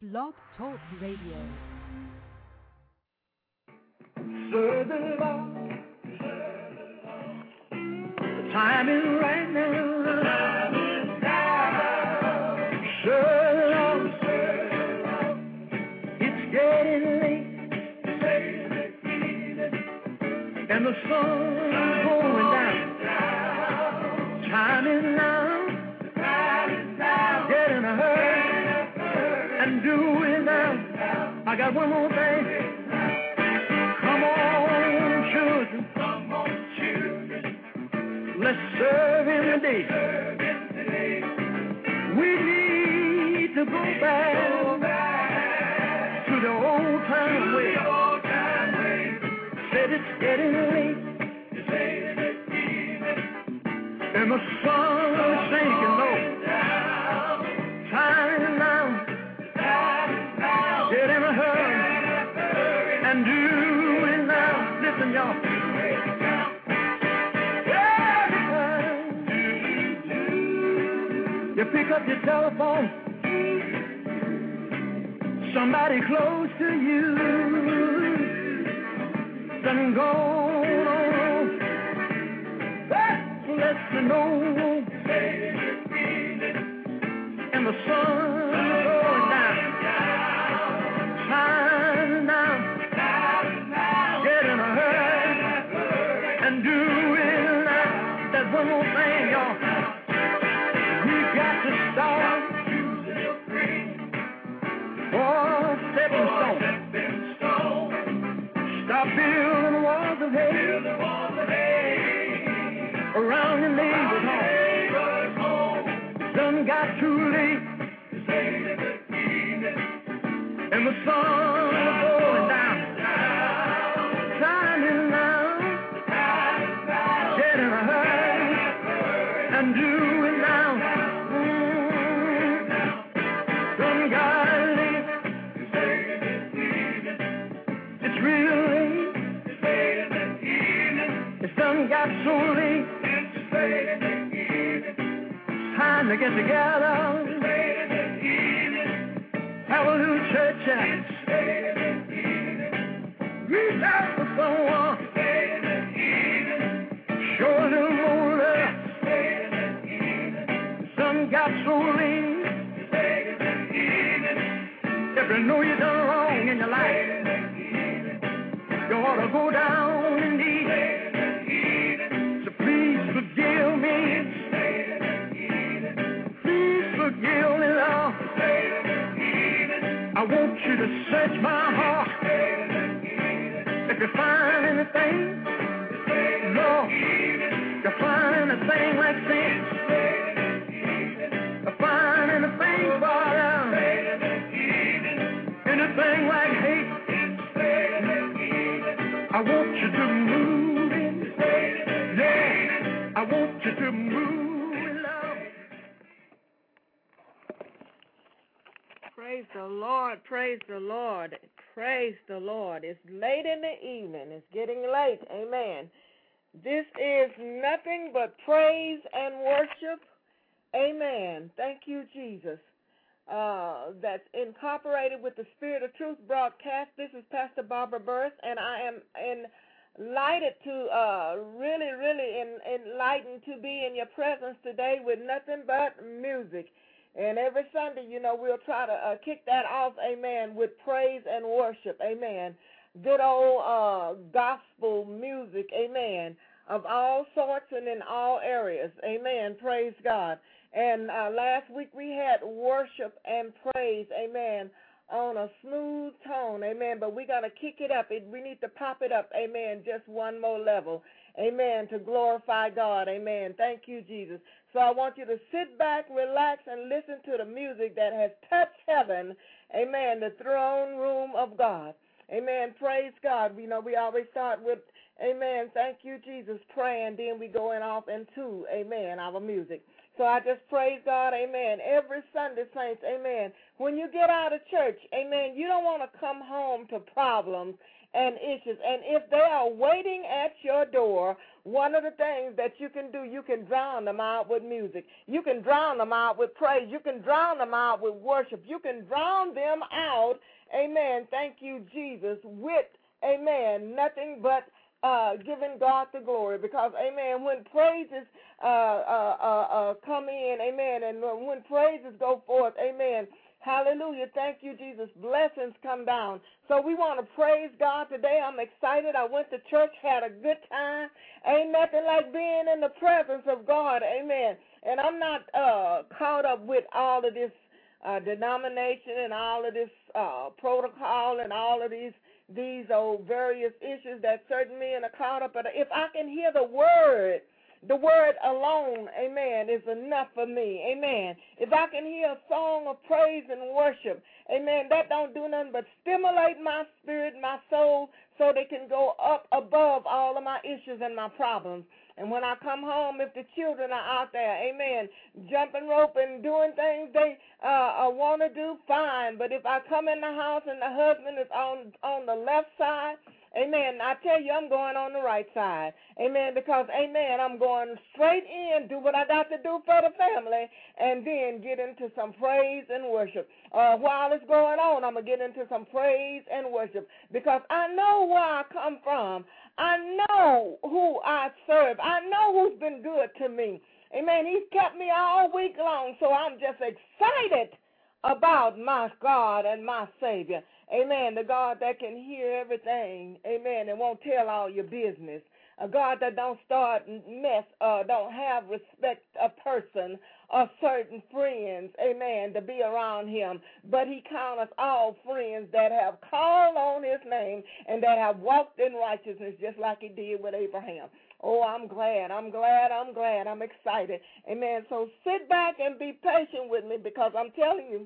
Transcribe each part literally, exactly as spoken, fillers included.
Blog Talk Radio. Serve the Lord. The time is right now. Time is now. Serve the Lord. It's getting late. And the sun's going down. Time is now. Get in a hurry and do it now. I got one more thing. Come on, children. Come on, children. Let's serve Him today. We need to go back to the old time way. Said it's getting late, and the sun is sinking low. Time now. Get in a hurry and do it now. Listen, y'all. You pick up your telephone, somebody close to you done gone on. Let you know, and the sun's going down. Time now. Get in a hurry and do it now. There's one more thing, y'all. We got to start for stepping stone. Stop building walls of hate around your neighbor's home. Done got too late, and the sun is going down. Time is now. Get in a hurry and do it now. Mm. Done got late. It's real late. It's done got so late. Time to get together. Have a little church out. Reach out for someone. Show a little more love. Some got so late. If you know you done wrong in your life, you ought to go down indeed. So please forgive me. Please forgive me, Lord. I want you to search my heart. If you find anything, Lord, you find anything like sin, you find anything, Father, anything like hate, I want you to move it. Yeah, I want you to move it, Lord. Praise the Lord, praise the Lord, praise the Lord. It's late in the evening. It's getting late. Amen. This is nothing but praise and worship. Amen. Thank you, Jesus. Uh, that's incorporated with the Spirit of Truth broadcast. This is Pastor Barbara Burris, and I am enlightened to, uh, really, really en- enlightened to be in your presence today with nothing but music. And every Sunday, you know, we'll try to uh, kick that off, amen, with praise and worship, amen. Good old uh, gospel music, amen, of all sorts and in all areas, amen, praise God. And uh, last week we had worship and praise, amen, on a smooth tone, amen, but we got to kick it up. It, we need to pop it up, amen, just one more level, amen, to glorify God, amen. Thank you, Jesus. So I want you to sit back, relax, and listen to the music that has touched heaven, amen, the throne room of God. Amen. Praise God. We know we always start with, amen, thank you, Jesus, praying, then we going off into, amen, our music. So I just praise God, amen. Every Sunday, saints, amen. When you get out of church, amen, you don't want to come home to problems and issues. And if they are waiting at your door, one of the things that you can do, you can drown them out with music. You can drown them out with praise. You can drown them out with worship. You can drown them out, amen, thank you, Jesus, with, amen, nothing but uh, giving God the glory. Because, amen, when praises uh, uh, uh, uh, come in, amen, and when praises go forth, amen, hallelujah, thank you, Jesus, blessings come down. So we want to praise God today. I'm excited. I went to church, had a good time. Ain't nothing like being in the presence of God, amen. And I'm not uh, caught up with all of this uh, denomination and all of this uh, protocol and all of these these old various issues that certain men are caught up in. If I can hear the word, the word alone, amen, is enough for me, amen. If I can hear a song of praise and worship, amen, that don't do nothing but stimulate my spirit, my soul, so they can go up above all of my issues and my problems. And when I come home, if the children are out there, amen, jumping rope and doing things they uh, uh, want to do, fine. But if I come in the house and the husband is on, on the left side, amen, I tell you, I'm going on the right side. Amen, because, amen, I'm going straight in, do what I got to do for the family, and then get into some praise and worship. Uh, while it's going on, I'm going to get into some praise and worship because I know where I come from. I know who I serve. I know who's been good to me. Amen, he's kept me all week long, so I'm just excited about my God and my Savior. Amen, the God that can hear everything, amen, and won't tell all your business. A God that don't start mess, uh, don't have respect a person or certain friends, amen, to be around him. But he counts us all friends that have called on his name and that have walked in righteousness just like he did with Abraham. Oh, I'm glad, I'm glad, I'm glad, I'm excited. Amen, so sit back and be patient with me because I'm telling you,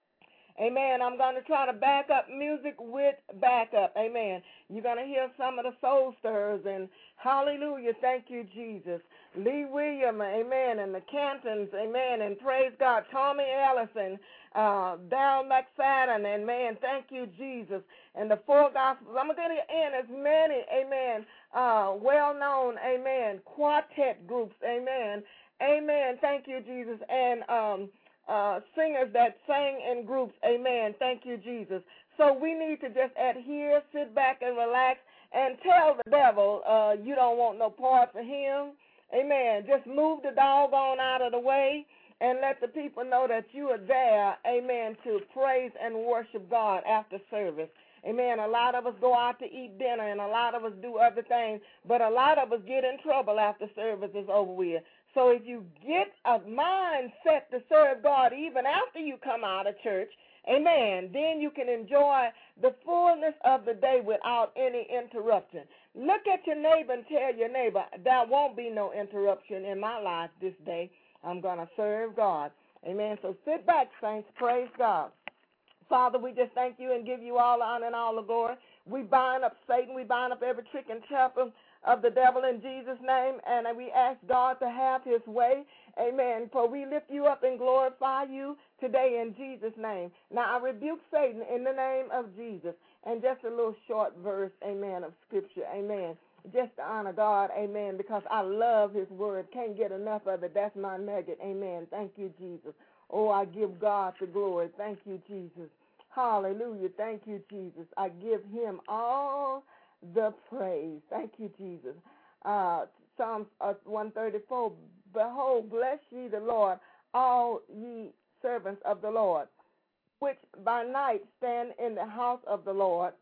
amen, I'm going to try to back up music with backup. Amen. You're going to hear some of the soul stirrers and hallelujah, thank you, Jesus. Lee William, amen, and the Cantons, amen, and praise God. Tommy Ellison, uh, Darryl McFadden, and man, thank you, Jesus. And the four gospels. I'm going to end as many, amen, uh, well-known, amen, quartet groups, amen. Amen, thank you, Jesus. And, um, Uh, singers that sang in groups, amen, thank you, Jesus. So we need to just adhere, sit back and relax, and tell the devil uh, you don't want no part of him, amen. Just move the doggone out of the way and let the people know that you are there, amen, to praise and worship God after service. Amen. A lot of us go out to eat dinner, and a lot of us do other things, but a lot of us get in trouble after service is over with. So if you get a mind set to serve God even after you come out of church, amen, then you can enjoy the fullness of the day without any interruption. Look at your neighbor and tell your neighbor, there won't be no interruption in my life this day. I'm going to serve God. Amen. So sit back, saints. Praise God. Father, we just thank you and give you all the honor and all the glory. We bind up Satan. We bind up every trick and trap of, of the devil in Jesus' name, and we ask God to have his way. Amen. For we lift you up and glorify you today in Jesus' name. Now, I rebuke Satan in the name of Jesus. And just a little short verse, amen, of scripture, amen. Just to honor God, amen, because I love his word. Can't get enough of it. That's my nugget, amen. Thank you, Jesus. Oh, I give God the glory. Thank you, Jesus. Hallelujah. Thank you, Jesus. I give him all the praise. Thank you, Jesus. Uh, Psalms uh, one thirty-four, behold, bless ye the Lord, all ye servants of the Lord, which by night stand in the house of the Lord.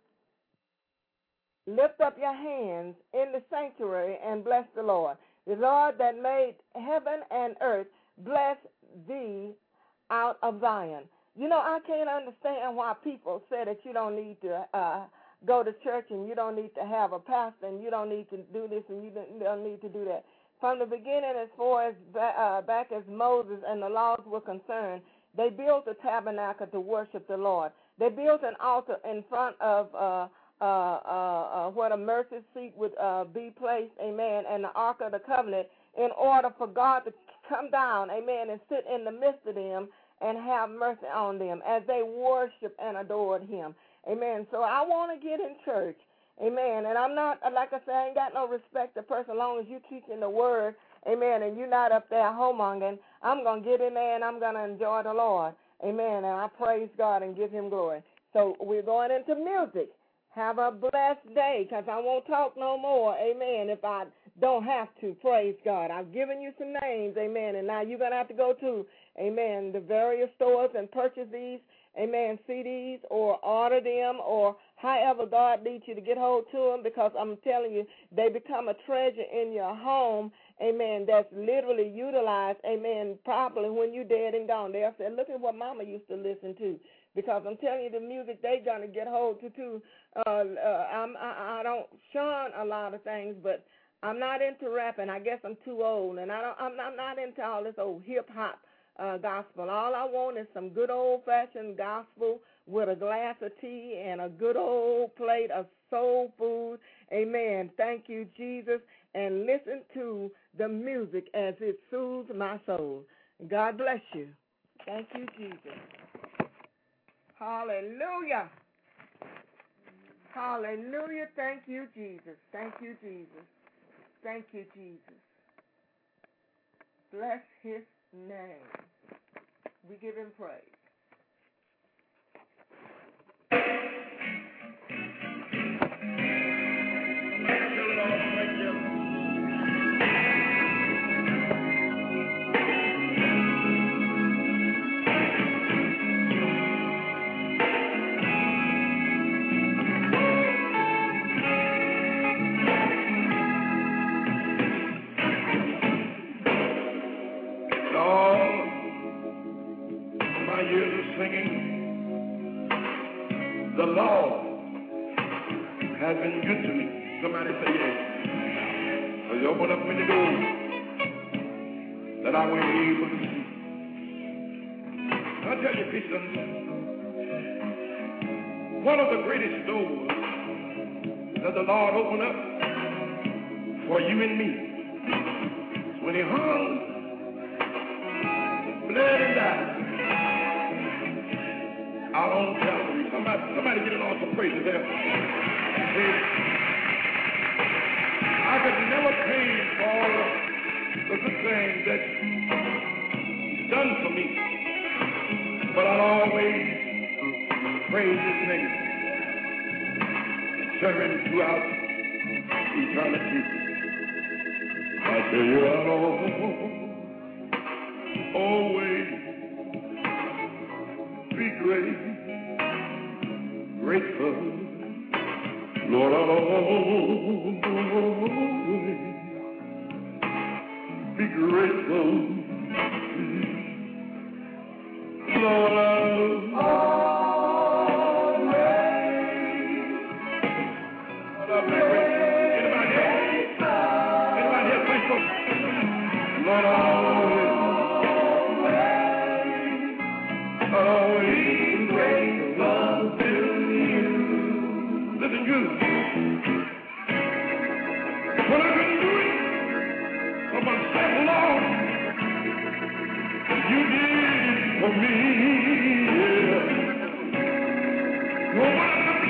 Lift up your hands in the sanctuary and bless the Lord. The Lord that made heaven and earth, bless thee out of Zion. You know, I can't understand why people say that you don't need to uh, go to church and you don't need to have a pastor and you don't need to do this and you don't need to do that. From the beginning, as far as uh, back as Moses and the laws were concerned, they built a tabernacle to worship the Lord. They built an altar in front of uh, uh, uh, uh, where the mercy seat would uh, be placed, amen, and the Ark of the Covenant in order for God to come down, amen, and sit in the midst of them and have mercy on them as they worship and adored him. Amen. So I want to get in church. Amen. And I'm not, like I said, I ain't got no respect to person as long as you teaching the word. Amen. And you're not up there homongering. I'm going to get in there and I'm going to enjoy the Lord. Amen. And I praise God and give him glory. So we're going into music. Have a blessed day, because I won't talk no more, amen, if I don't have to. Praise God. I've given you some names, amen, and now you're going to have to go to, amen, the various stores and purchase these, amen, C Ds, or order them, or however God leads you to get hold to them, because I'm telling you, they become a treasure in your home, amen, that's literally utilized, amen, properly when you're dead and gone. They'll say, look at what Mama used to listen to. Because I'm telling you, the music they're going to get hold to, too. Uh, uh, I'm, I, I don't shun a lot of things, but I'm not into rapping. I guess I'm too old, and I don't, I'm, I'm not into all this old hip-hop uh, gospel. All I want is some good old-fashioned gospel with a glass of tea and a good old plate of soul food. Amen. Thank you, Jesus. And listen to the music as it soothes my soul. God bless you. Thank you, Jesus. Hallelujah. Hallelujah. Thank you, Jesus. Thank you, Jesus. Thank you, Jesus. Bless his name. We give him praise. The Lord has been good to me. Somebody say yes. So you open up many doors that I won't be able to see. I'll tell you, Christians, one of the greatest doors that the Lord opened up for you and me is when he hung, bled and died out on Calvary. Somebody, somebody get an awesome praises there. See, I could never pay for all the good things that he's done for me, but I'll always praise his name and serve him throughout eternity. I tell you, I'll always be great. Grateful, Lord, I'll always be grateful. Lord, I'll always be grateful. Anybody else? Anybody else grateful? Lord, I'll always, always be grateful. Listen good. When I couldn't do it for myself alone, you did it for me. Yeah. When I was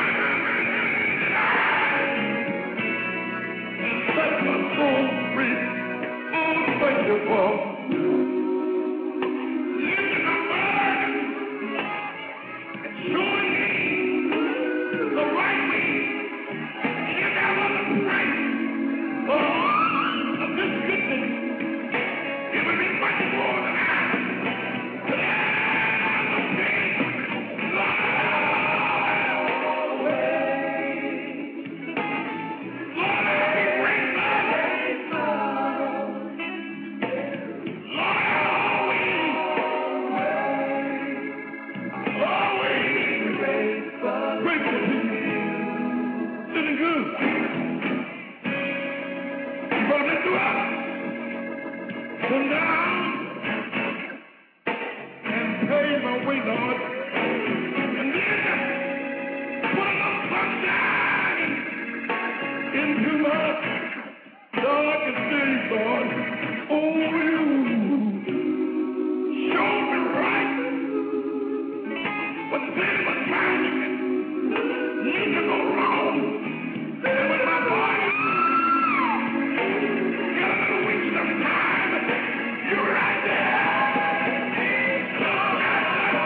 blind, set my soul free. Oh, thank you for lifting my burden and showing me the right way. You never the price of this goodness. It would be much more than I could ever pay. Lord, Lord, I'll be grateful. Lord, I'll always, always grateful to you. Living good. You're going to lift you up. Come down and pay my way, Lord. And then put a little sunshine into my darkest days, Lord. Oh, you. need to go wrong. And when my body get a little weak sometimes, you're right there. Long as I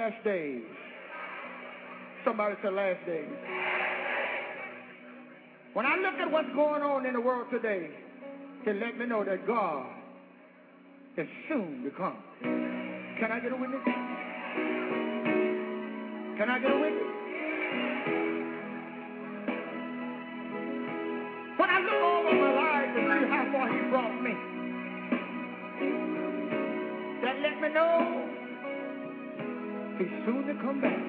last days. Somebody said last days. When I look at what's going on in the world today, it let me know that God is soon to come. Can I get a witness? Can I get a witness? When I look over my life and see how far he brought me, that let me know he's soon to come back.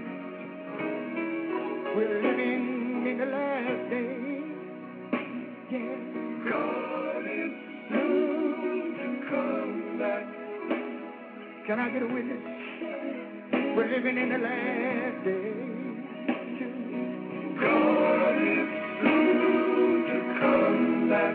We're living in the last days. Yeah. God is soon to come back. Can I get a witness? We're living in the last days. God is soon to come back.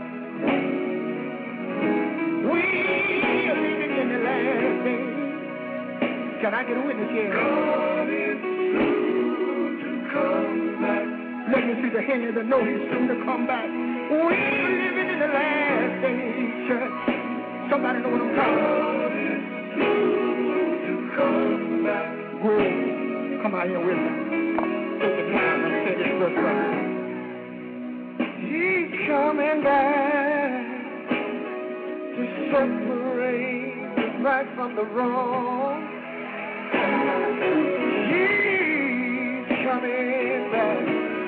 We are living in the last days. Can I get a witness here? God is soon to come back. Let me see the hand that know he's soon to come back. We're living in the last days, church. Somebody know what I'm talking about? God is soon to come back. Well, come out here with me. Take the time and say this verse right. He's coming back to separate the right from the wrong. He's coming back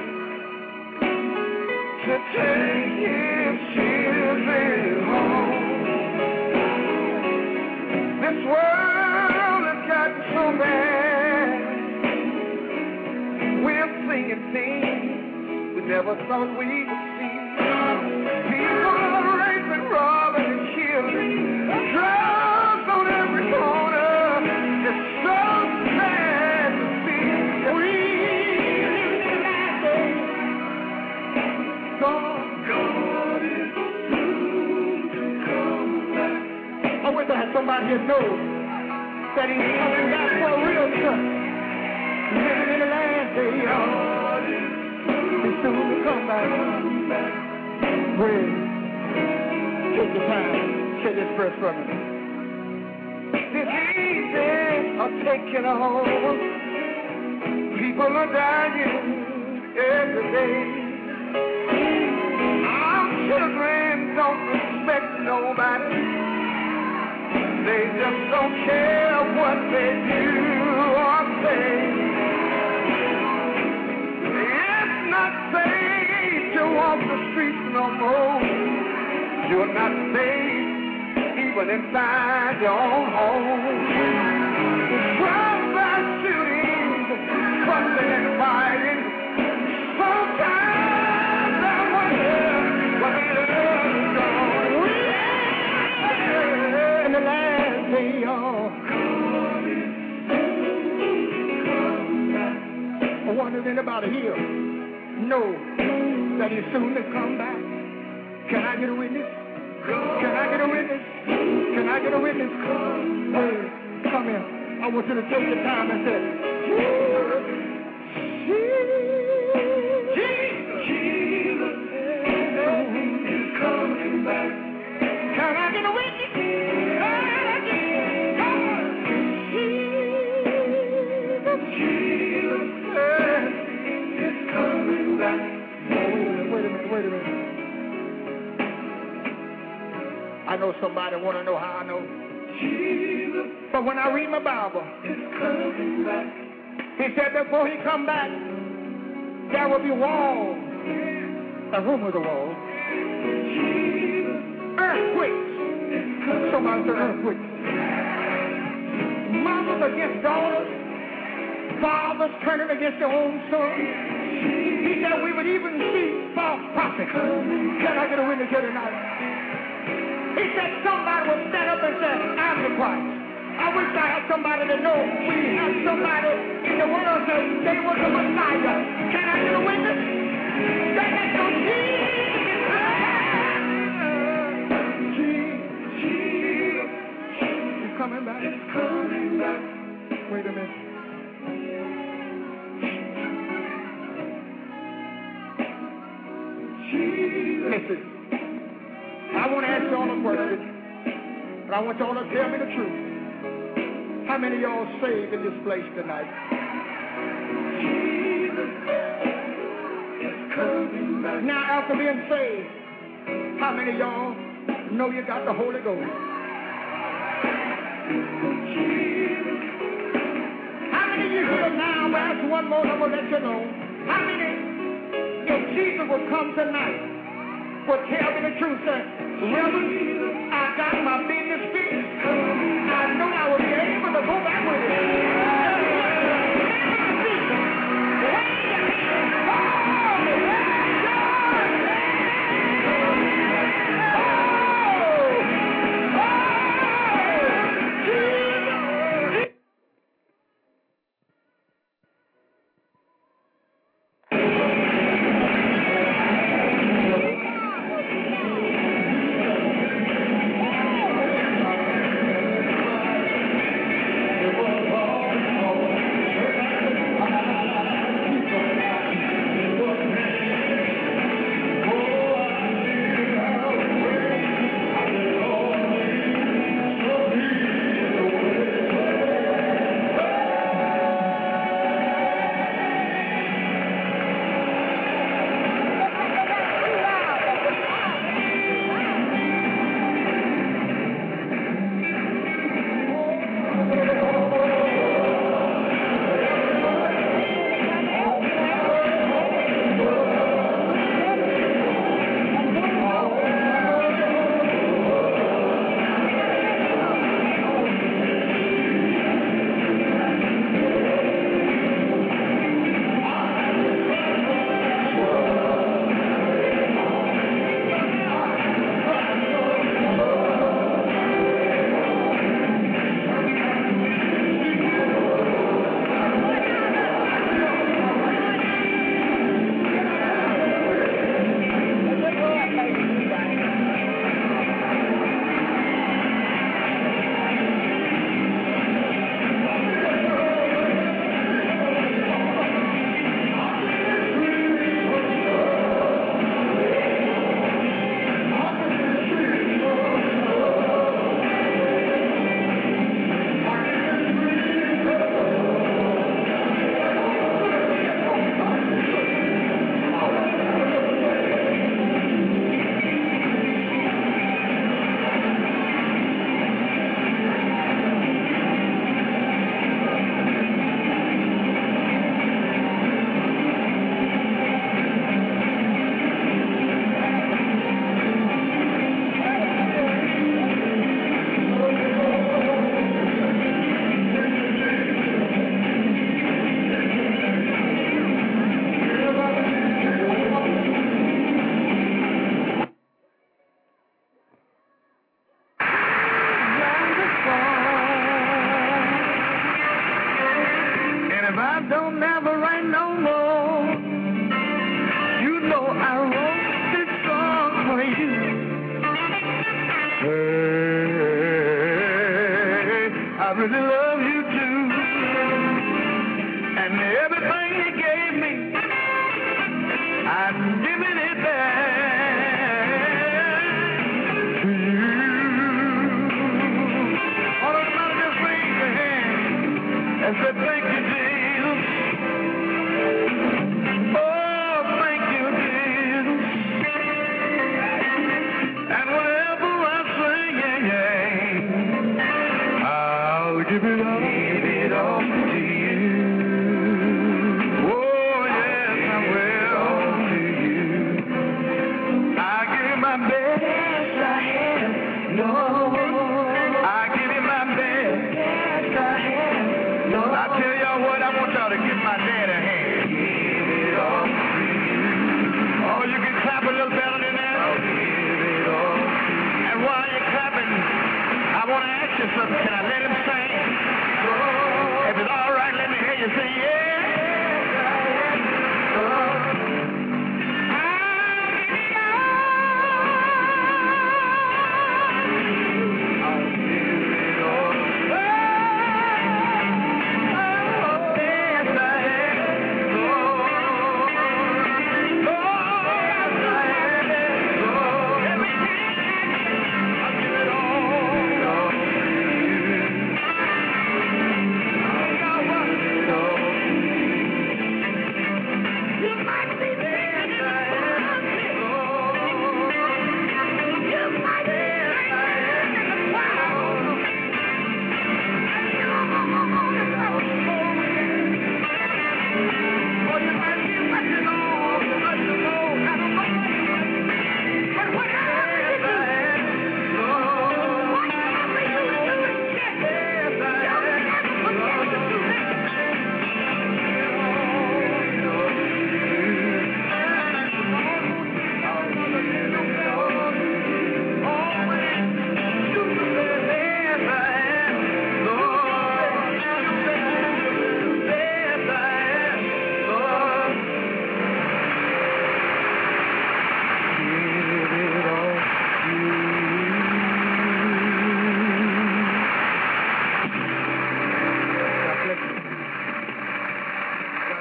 to take his children home. This world has gotten so bad. We're singing things we never thought we would see. People are raping, robbing, and killing. Drugs on every corner. It's so sad to see. We live in the last days. God, God is soon to come back. I wish I had somebody here knows that he's coming back for a real church. Living in the last day, y'all. He's soon to come back. Wait. Take your time. Say this verse from me. Diseases are taking a hold. People are dying every day. Our children don't respect nobody. They just don't care what they do or say. It's not safe to walk the streets no more. You're not safe even inside your own home. Drive-by shootings, fussing and fighting. Sometimes I wonder what the love is gone. We're in the last day, y'all. I wonder if anybody here know that he's soon to come back. Can I get a witness? Can I get a witness? Can I get a witness? Hey, come here. I want you to take your time and say, Jesus, Jesus, Jesus is coming back. Can I get a witness? Jesus, Jesus is coming back. Wait a minute, wait a minute, wait a minute. I know somebody want to know how I know. Jesus. But when I read my Bible, it's coming back. He said before he come back, there will be walls. A room with a wall. Jesus. Earthquakes. Somebody said earthquakes. Mothers against daughters. Fathers turning against their own sons. He said we would even see false prophets. Can I get a witness here tonight? He said somebody would stand up and say, I'm the Christ. I wish I had somebody to know we have somebody in the world that they were the Messiah. Can I get a witness? They had no Jesus. Jesus. He's coming back. He's coming back. Wait a minute. Jesus. Listen. I want to ask you all a question, but I want you all to tell me the truth. How How many of y'all saved in this place tonight? Jesus is coming back. Now, after being saved, how many of y'all know you got the Holy Ghost? Jesus. How many of you here now? Well, that's one more, I'm going to let you know. How many, if Jesus will come tonight, will tell me the truth, sir? Reverend, I got my business fixed. I know I will be able to go back with it.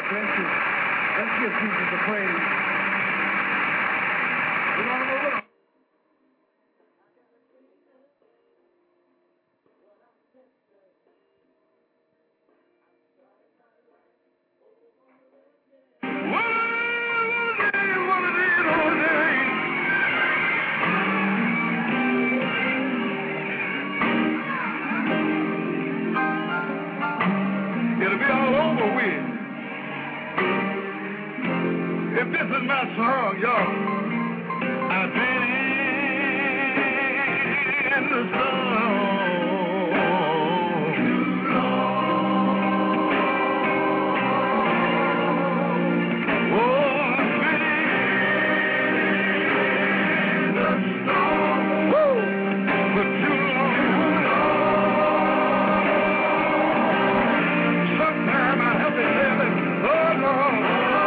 Bless you. Let's give Jesus a praise. We're going to move on. It'll be all over with. If this is my song, y'all, I've been in the storm too long. Oh, I've been in the storm Woo! for too long. Sometime I have to tell it, oh Lord.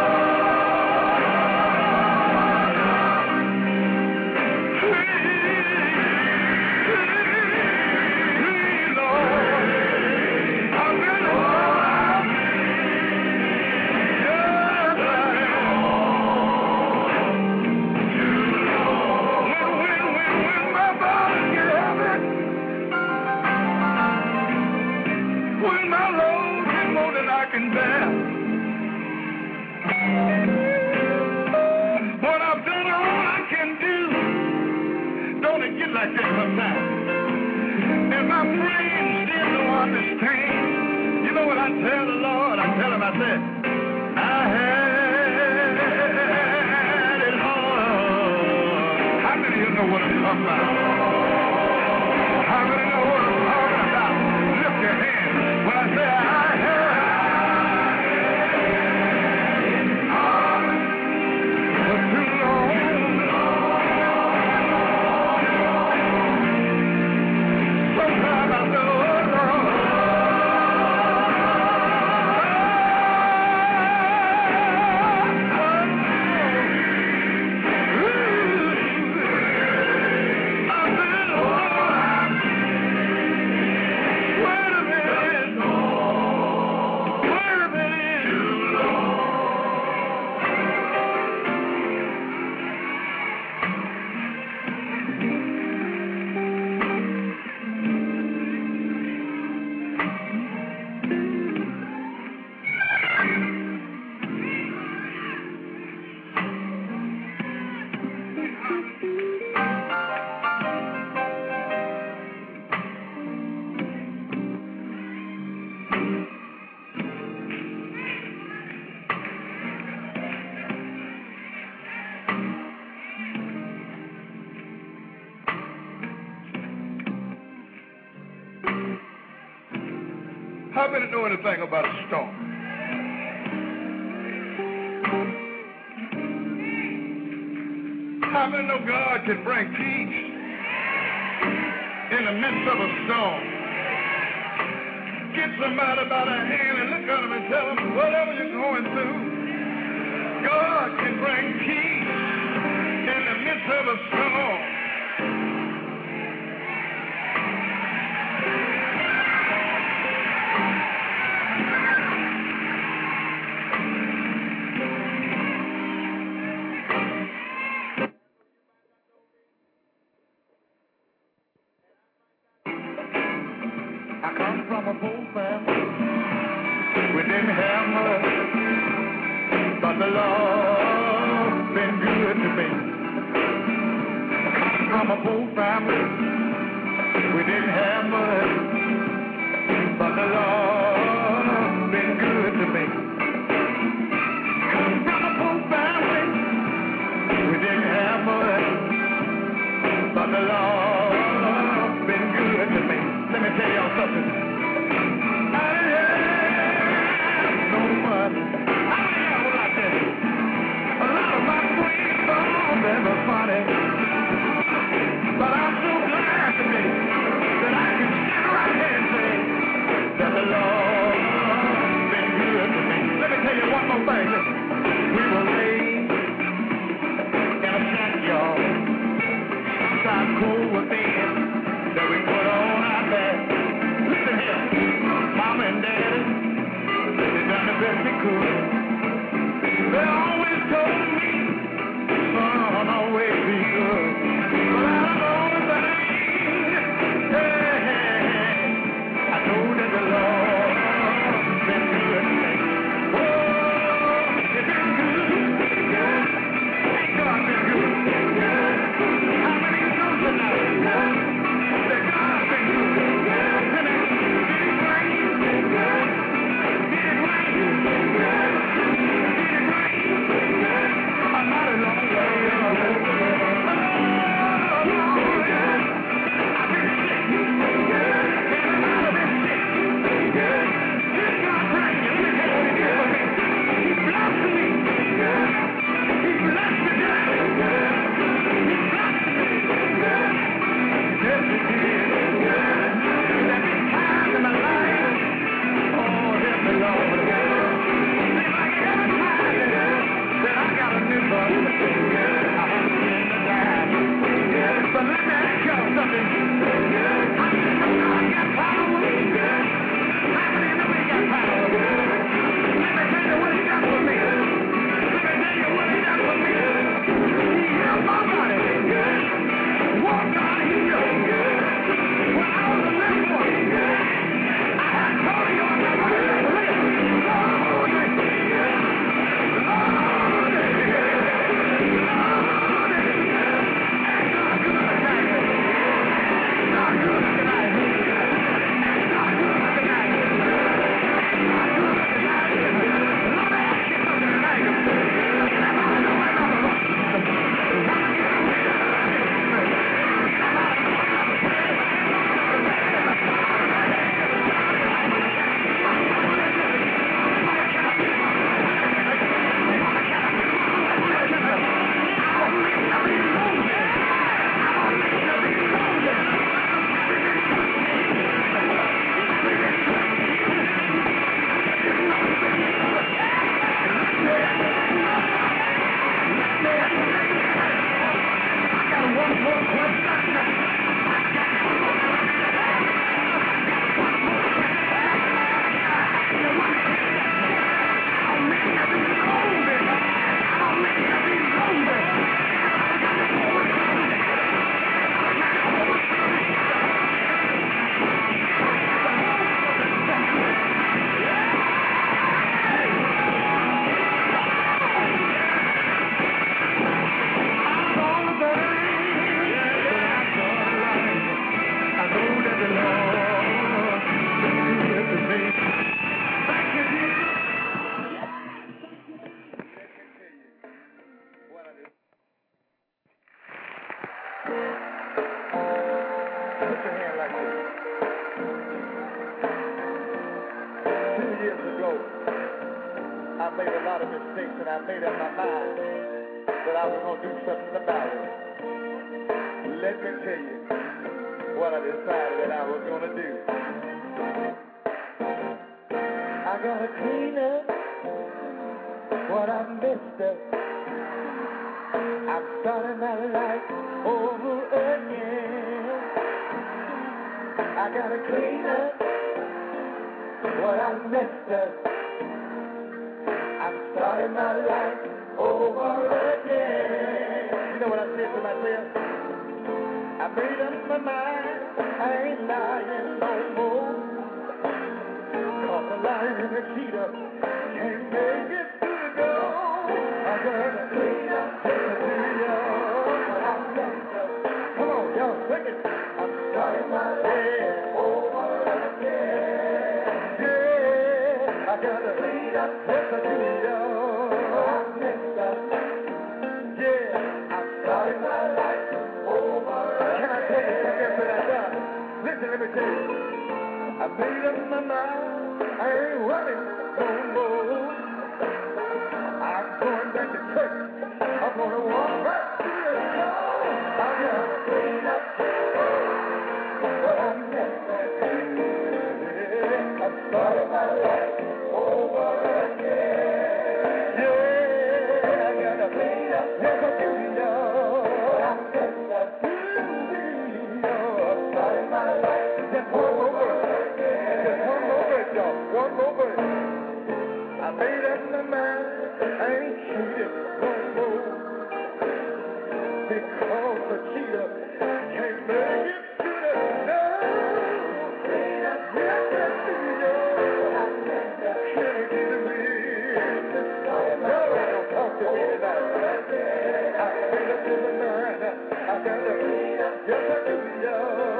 Like that sometimes. And my friends still don't understand. You know what I tell the Lord? I tell him, I said, I had it hard. How many of you know what I'm talking about? How many know what I'm talking about? Lift your hands when I say I had it hard for too long. How many know anything about a storm? How many know God can bring peace in the midst of a storm? Get somebody by the hand and look at them and tell them whatever you're going through, God can bring peace in the midst of a storm. Listen here, Mama and Daddy, they done the best they could. I made a lot of mistakes, and I made up my mind that I was going to do something about it. Let me tell you what I decided that I was going to do. I got to clean up what I messed up. I'm starting my life over again. I got to clean up what I messed up. I'm starting my life over again. You know what I said to myself? I made up my mind, I ain't lying no more. Cause the lion and the cheater can't make it to the door. I gotta clean up the video. Come on, y'all, sing it. I'm starting my life over again. Yeah, I gotta clean up the video. I'm messed up. Yeah, I'm starting my life over again. Can I tell you something that I done? Listen, let me tell you. I made up my mind, I ain't running no more. I'm going back to church. I'm going to walk back to the door. I gotta clean up what I messed up. Yeah, I'm starting my life over again. Yeah, I gotta clean up what I messed up. I'm starting my life. Just one more word. Just one more word, y'all. One more word. I made up my mind. I ain't cheated no more. Because the cheater can't make it to the door. Yes, yes, yo. Can you get me? No, don't talk to me tonight. I made up my mind. I got to clean up. Yes, I do, yo.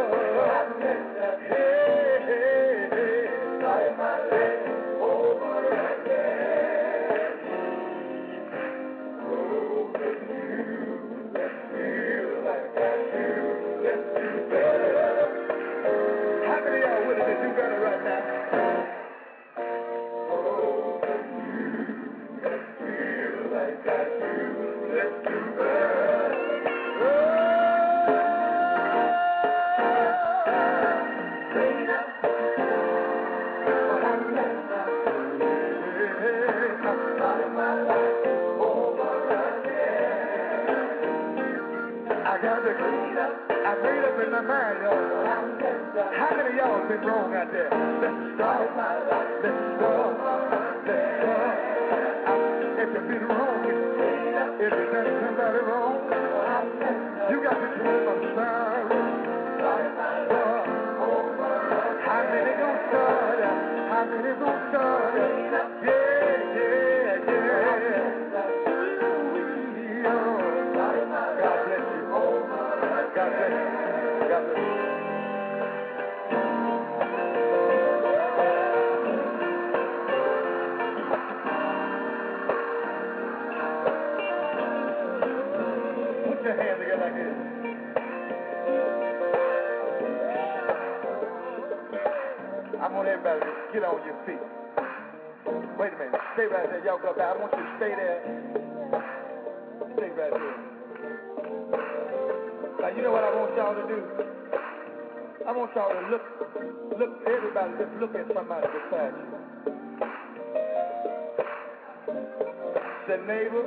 Hey, hey, hey. Starting my life over again. Oh, but you, let's feel like I do. Let's do better. How many of y'all willing to do better right now? Oh, but you, let's feel like I do. Let's do better. Clean up what I messed up. I'm starting my life over again. I got to clean up. I made up in my mind, y'all. How many of y'all been wrong out there? Let's start my life. Let's start. Let's start. If you've been wrong, if you've done somebody wrong, you got to tell them I'm sorry. Start. How many gonna start? How many gonna start? Yeah, yeah, yeah. God bless you. God bless you. God bless you. Put your hands together like this. I want everybody to get on your feet. Wait a minute. Stay right there. Y'all go back. I want you to stay there. Stay right there. Now, you know what I want y'all to do? I want y'all to look, look, everybody just look at somebody beside you. Say, neighbor,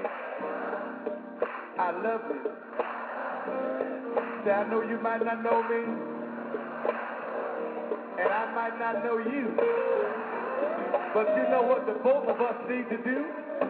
I love you. Say, I know you might not know me, and I might not know you. But you know what the both of us need to do?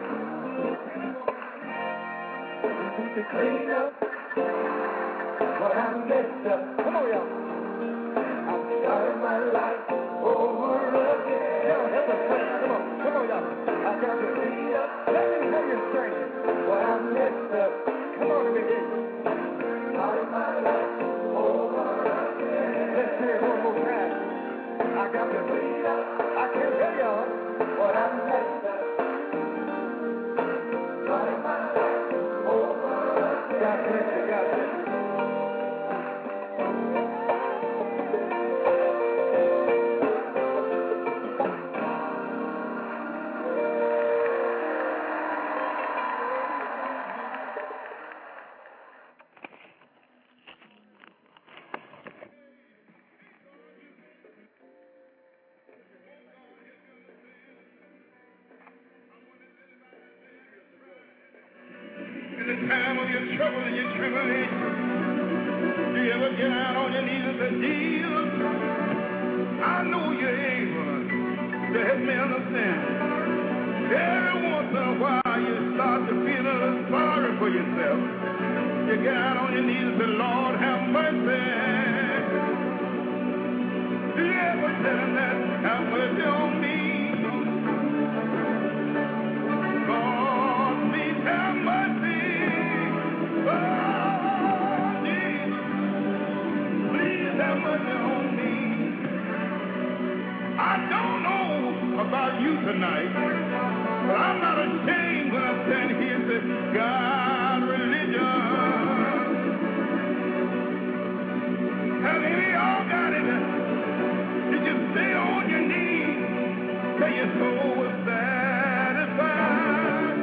We need to clean up what I messed up. Come on, y'all. I'm starting my life over again. Y'all, help us sing. Come on, come on, y'all. I got to clean up. Let me hear you sing what I messed up. Come on, let me hear you. Starting my life over again. Let's hear it one more time. I got to clean up. I can't hear y'all. What I messed up. Starting my life over again. God bless you. God bless you. trouble and you're trembling, do you ever get out on your knees and say, Jesus, I know you're able to help me understand. Every once in a while you start to feel a little sorry for yourself. You get out on your knees and say, Lord, have mercy. Do you ever tell him that? Have mercy on me. Lord, please have mercy. Oh, Jesus, please have mercy on me. I don't know about you tonight, but I'm not ashamed when I stand here and say, God, religion. Have any of y'all got it? Did you stay on your knees till your soul was satisfied?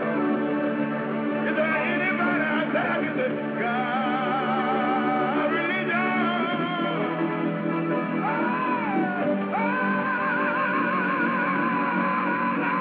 Is there anybody out there who says, God, religion? Oh, oh, I'm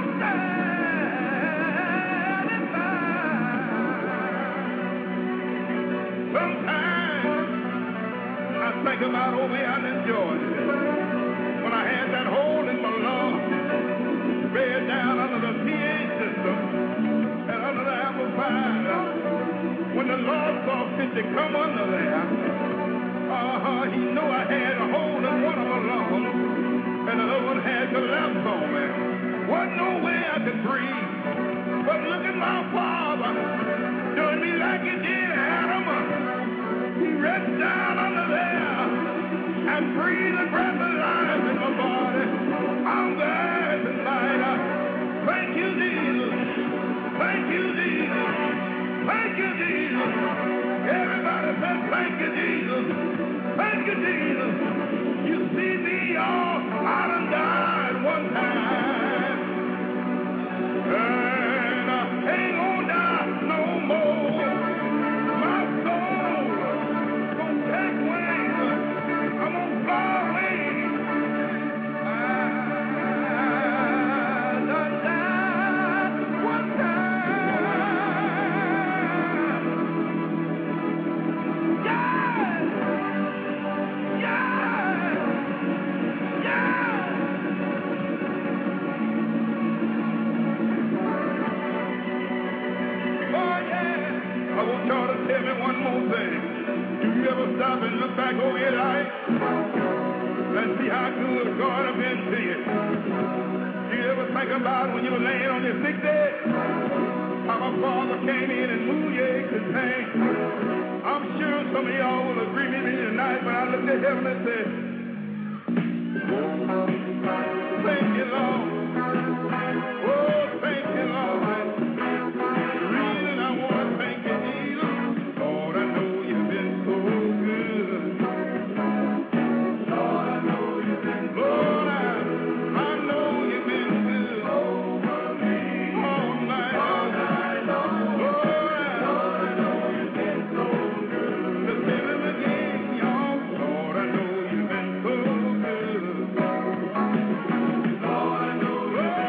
satisfied. Sometimes I think about over here in Georgia, when I had that hole in my lung, buried down under the P A system and under the amplifier. When the Lord saw fit to come under there, uh-huh, he knew I had a hole in one of my lungs, and the other one had collapsed on me. Wasn't no way I could breathe. But look at my Father, doing me like he did Adam. He reached down under there and breathed the breath of life in my body. I'm glad tonight. Thank you, Jesus. Thank you, Jesus. Thank you, Jesus. Everybody said, thank you, Jesus. Thank you, Jesus. You see me all out and died one time. And I ain't gonna die no more. My soul gonna take wings. I'm gonna fly away. I done died one time. Yeah! Yeah! Yeah! Oh, yeah. I want y'all to tell me one more thing. Do you ever stop and look back over your life? Let's see how good God has been to you. Do you ever think about when you were laying on your sick bed? How my Father came in and moved your aches and pains. I'm sure some of y'all will agree with me tonight when I look at heaven and say, thank you, Lord. Oh, thank you, Lord. The reason I want to thank you, Jesus, Lord, I know you've been so good. Lord, I know you've been good. Lord, I, I know you've been good. Over me. All night long. Lord, I know you've been so good. Let's give him again, y'all. Lord, I know you've been so good. Lord, I know you've been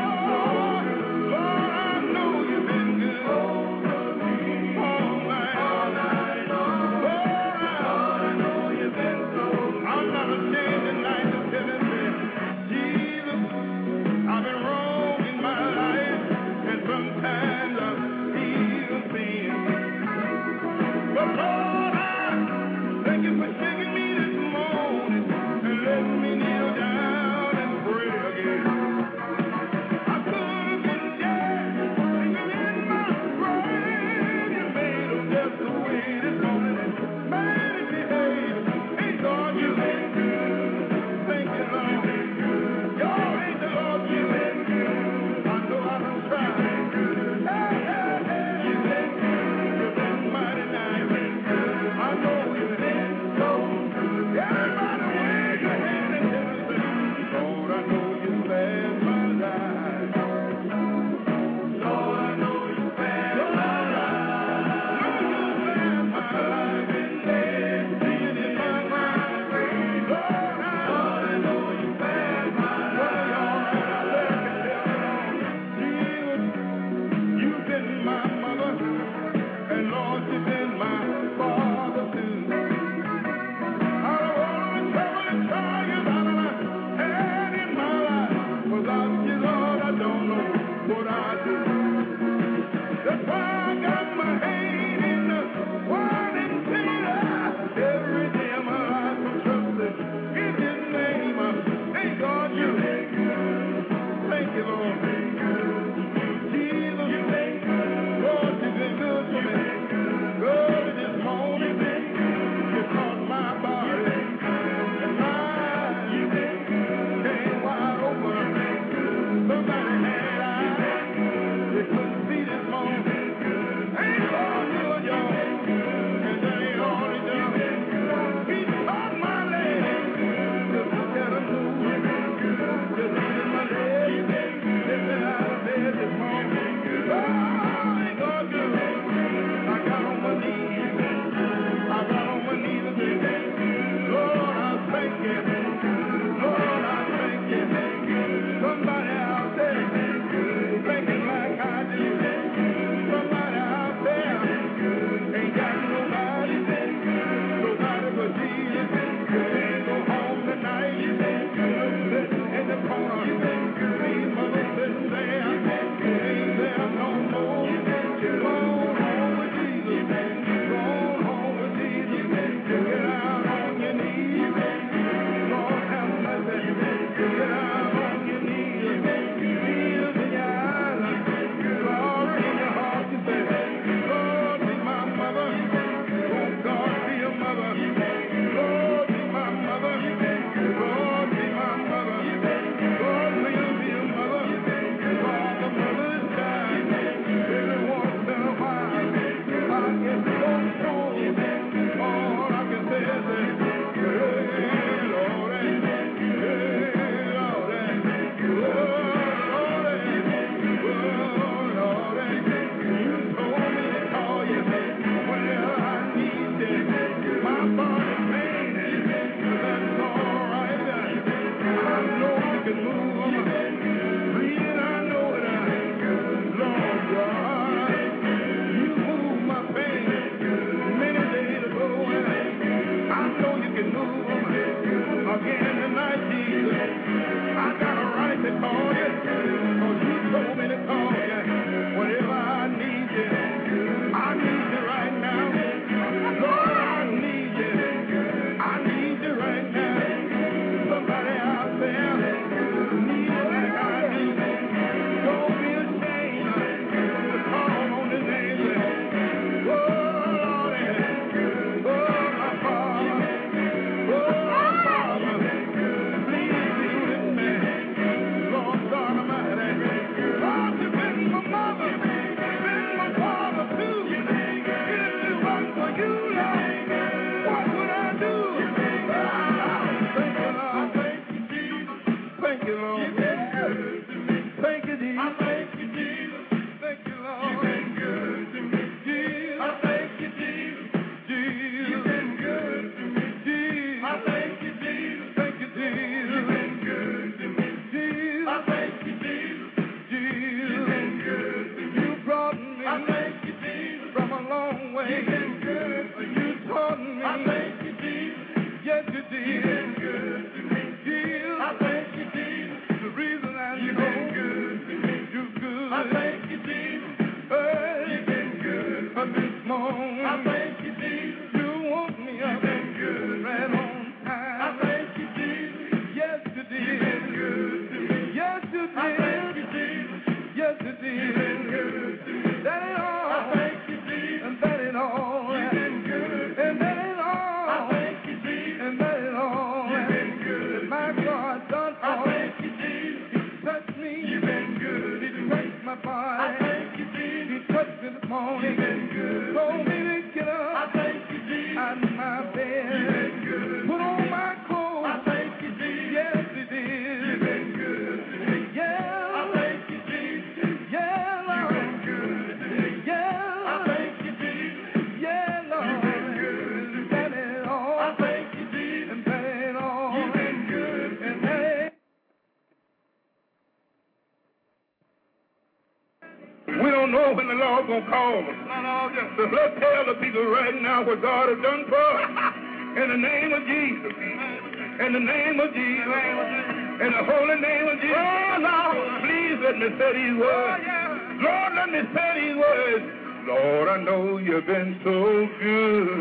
We don't know when the Lord's going to call us. So let's tell the people right now what God has done for us. In the name of Jesus. In the name of Jesus. In the holy name of Jesus. Oh, Lord, please let me say these words. Lord, let me say these words. Lord, I know you've been so good.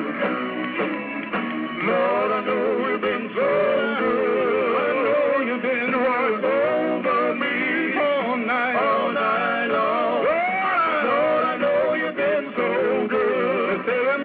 Lord, I know you've been so good. I know you've been right over me all night. All night long. Lord, I know you've been so good.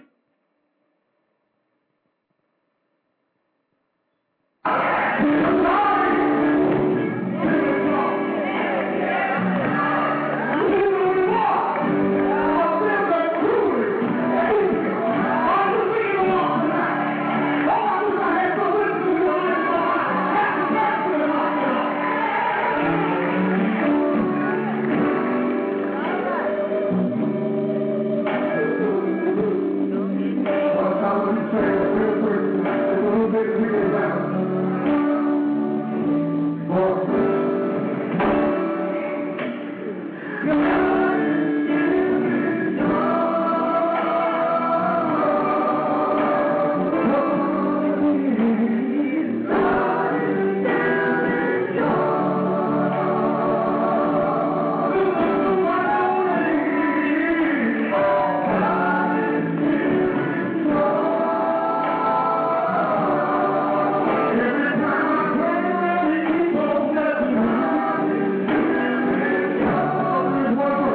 One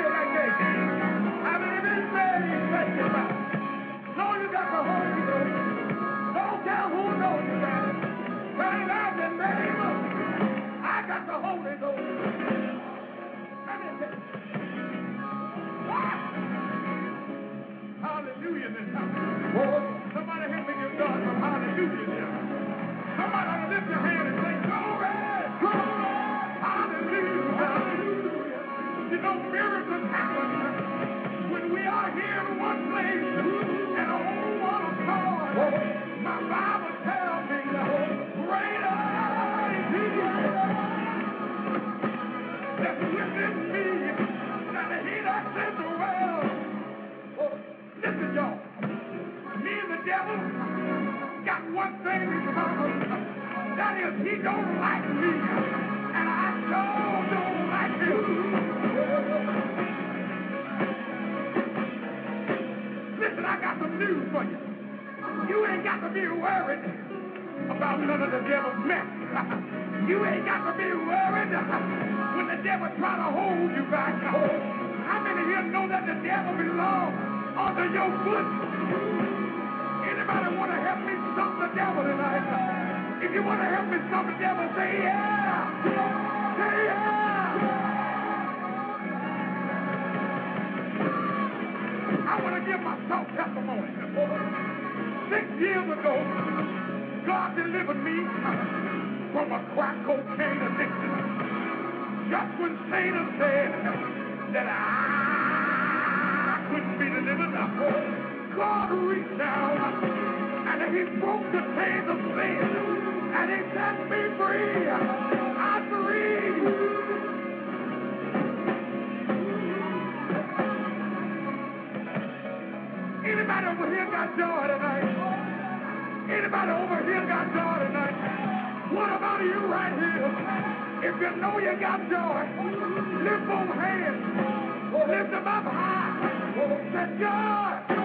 it like that. I believe this man is testified. Know you got the Holy Ghost. Don't care who knows you got it. Turn around and neighbor. I got the Holy Ghost. Let me tell you. What? Hallelujah this time. Somebody help me give God some hallelujah there. Somebody ought to lift your hand and say, glory, glory, hallelujah. You know, miracles happen when we are here in one place and a whole one accord. My Bible tells me, greater is He that's within me than He that's in the world. Listen, y'all. Me and the devil got one thing in common. That is, he don't like me, and I sure don't like him. Listen, I got some news for you. You ain't got to be worried about none of the devil's mess. You ain't got to be worried when the devil try to hold you back. How many of you know that the devil belongs under your foot? Anybody want to help me stop the devil tonight? If you want to help me stop the devil, say yeah. Say yeah. I want to give my short testimony. Six years ago, God delivered me from a crack cocaine addiction. Just when Satan said that I couldn't be delivered, God reached down and He broke the chains of sin and He set me free. I'm free. Anybody over here got joy tonight? Anybody over here got joy tonight? What about you right here? If you know you got joy, lift both hands, lift them up high. Say joy.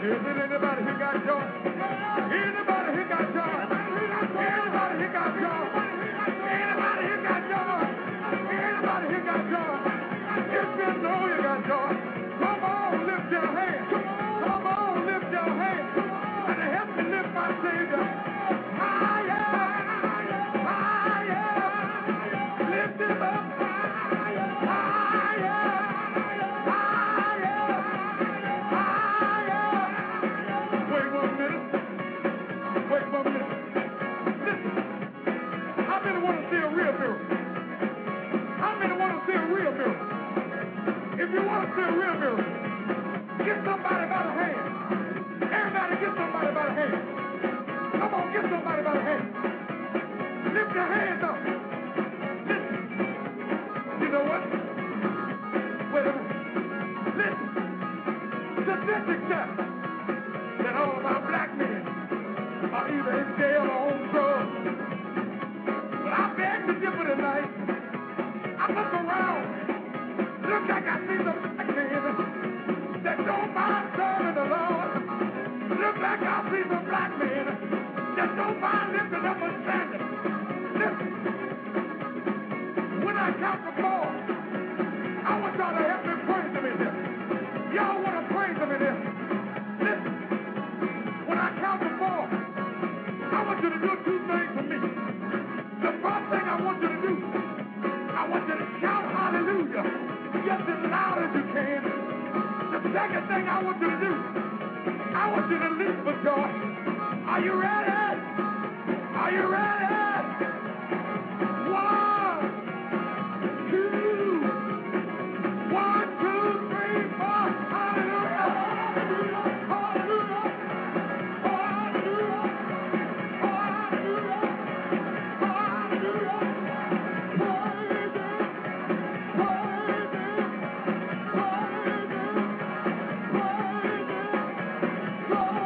Is there anybody who got joy? Anybody who got joy? Anybody who got joy? Anybody who got joy? Anybody who got joy? If you know you got joy, come on, lift your hand. Come on, lift your hand. And help me lift my Savior higher, higher. Lift him up higher, higher, higher, higher. Wait one minute. Wait one minute. Listen. How many want to see a real miracle? How many want to see a real miracle? If you want to see a real miracle, get somebody by the hand. Everybody get somebody by the hand. Come on, get somebody by the hand. Lift your hands up. Listen. You know what? Wait a minute. Listen. Statistics tell that all of our black men are either in jail or on drugs. But I beg to differ tonight. I look around. Look like I see some black men that don't mind serving the Lord. Look like I see some black men that don't mind lifting up a standard. Listen, when I count the four, I want y'all to help me praise him in here. Y'all want to praise him in here. Listen, when I count the four, I want you to do two things for me. The first thing I want you to do, I want you to shout hallelujah just as loud as you can. The second thing I want you to do, I want you to leap for joy. Are you ready? Are you ready? One, two, one, two, three, four. Hallelujah! Hallelujah! Hallelujah! Hallelujah! Hallelujah! Praise Him! Praise Him! Praise Him! Praise Him!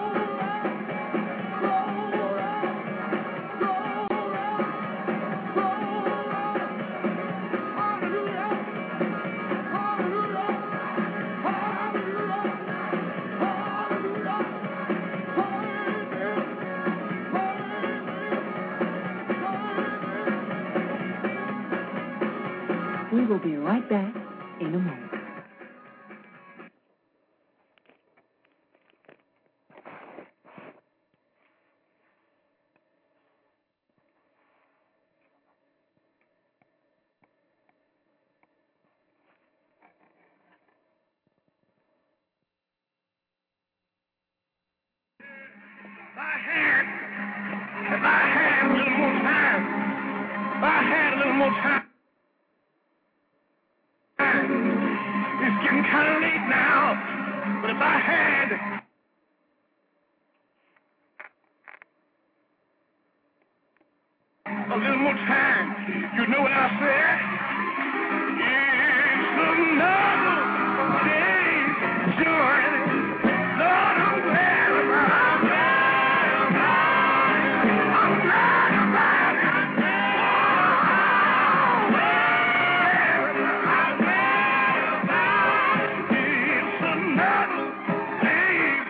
We will be right back in a moment. If I had, if I had a little more time, if I had a little more time, it's getting kind of late now, but if I had a little more time, you know what I said? It's another day's journey. Lord, I'm glad about it. I'm glad about it. I'm glad about it. It's another day's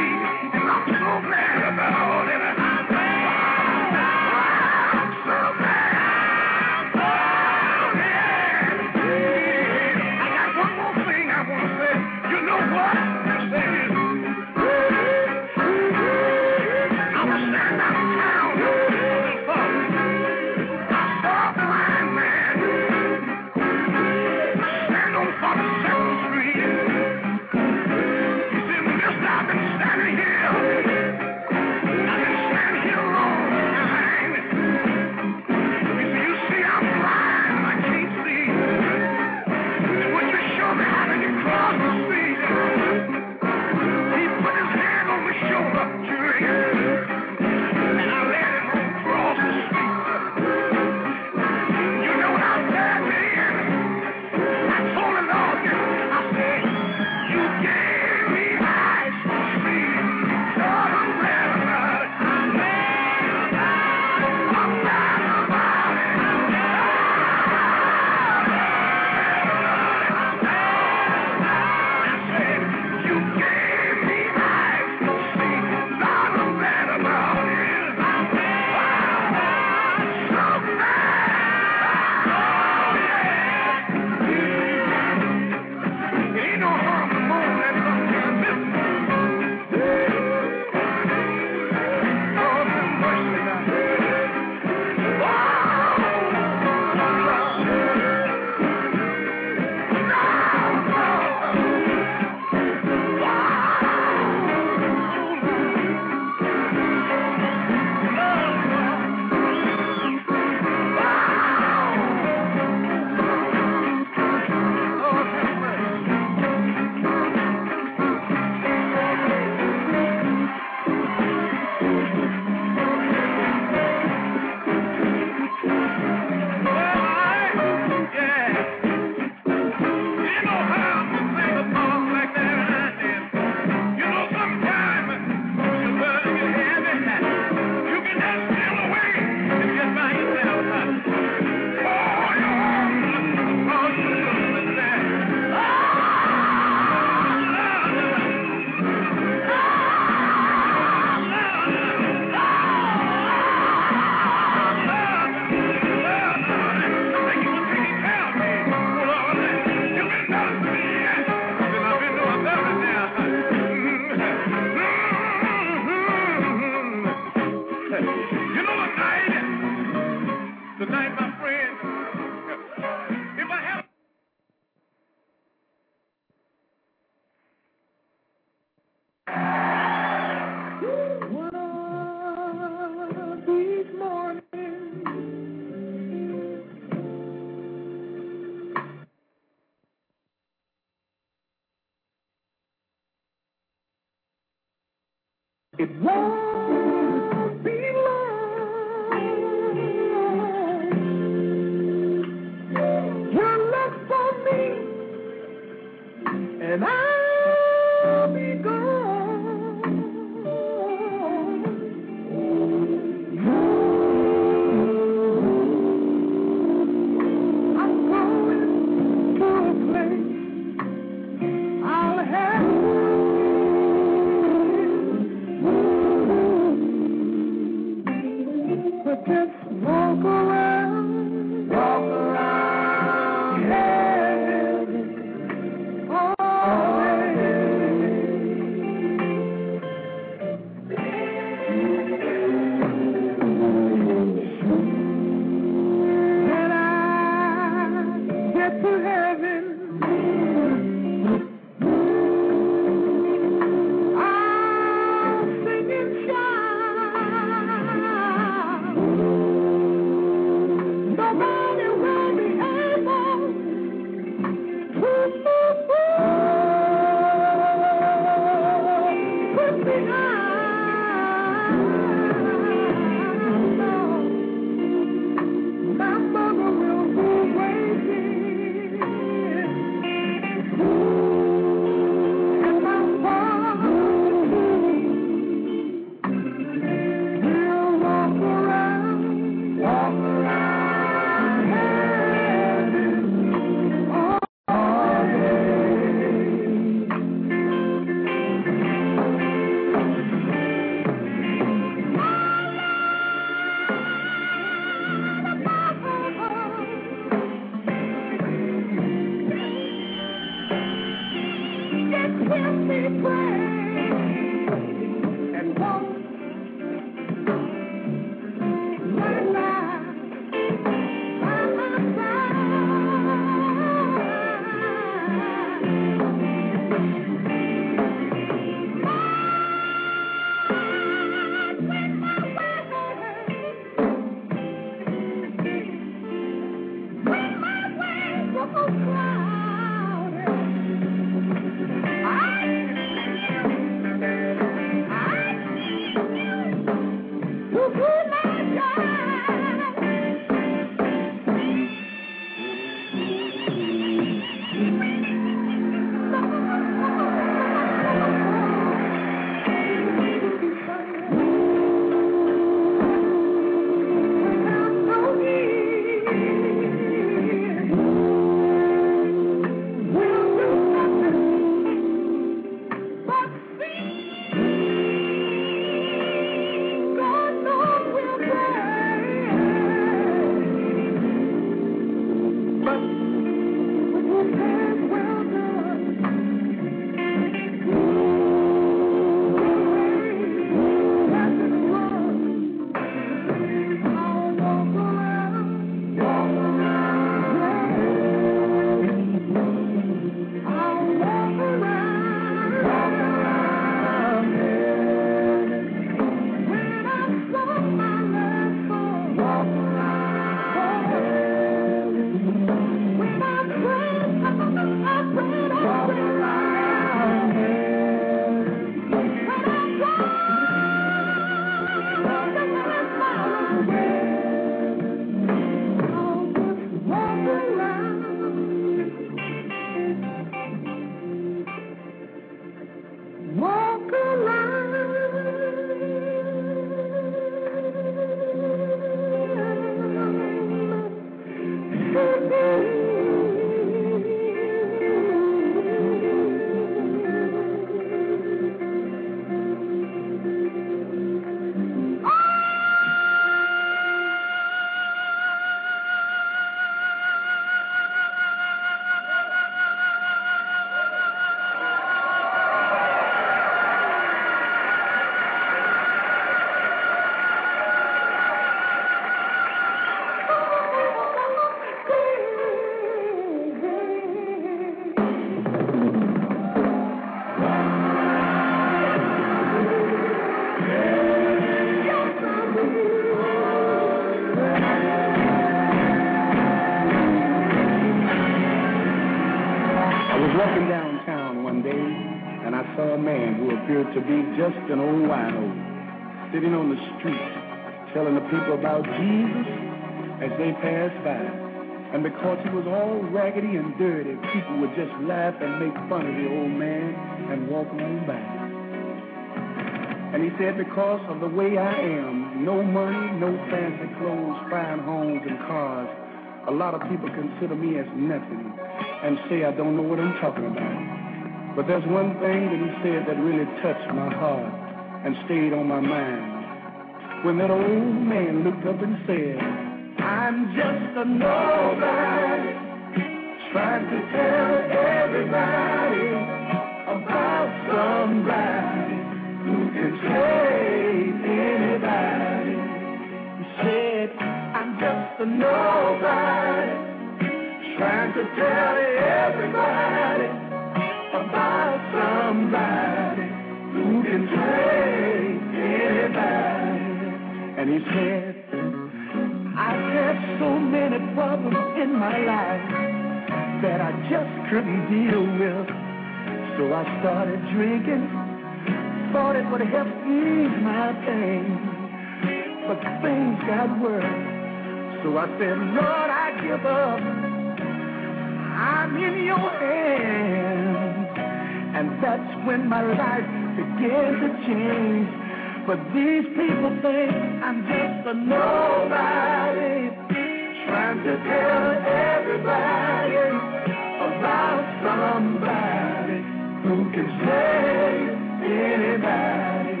saw a man who appeared to be just an old wino sitting on the street telling the people about Jesus as they passed by. And because he was all raggedy and dirty, people would just laugh and make fun of the old man and walk on by. And he said, because of the way I am, no money, no fancy clothes, fine homes and cars, a lot of people consider me as nothing and say I don't know what I'm talking about. But there's one thing that he said that really touched my heart and stayed on my mind. When that old man looked up and said, I'm just a nobody, trying to tell everybody about somebody who can save anybody. He said, I'm just a nobody, trying to tell everybody about somebody who can save anybody. And he said, I've had so many problems in my life that I just couldn't deal with. So I started drinking, thought it would help ease my pain. But things got worse. So I said, Lord, I give up. I'm in your hands. And that's when my life began to change. But these people think I'm just a nobody, trying to tell everybody about somebody who can save anybody.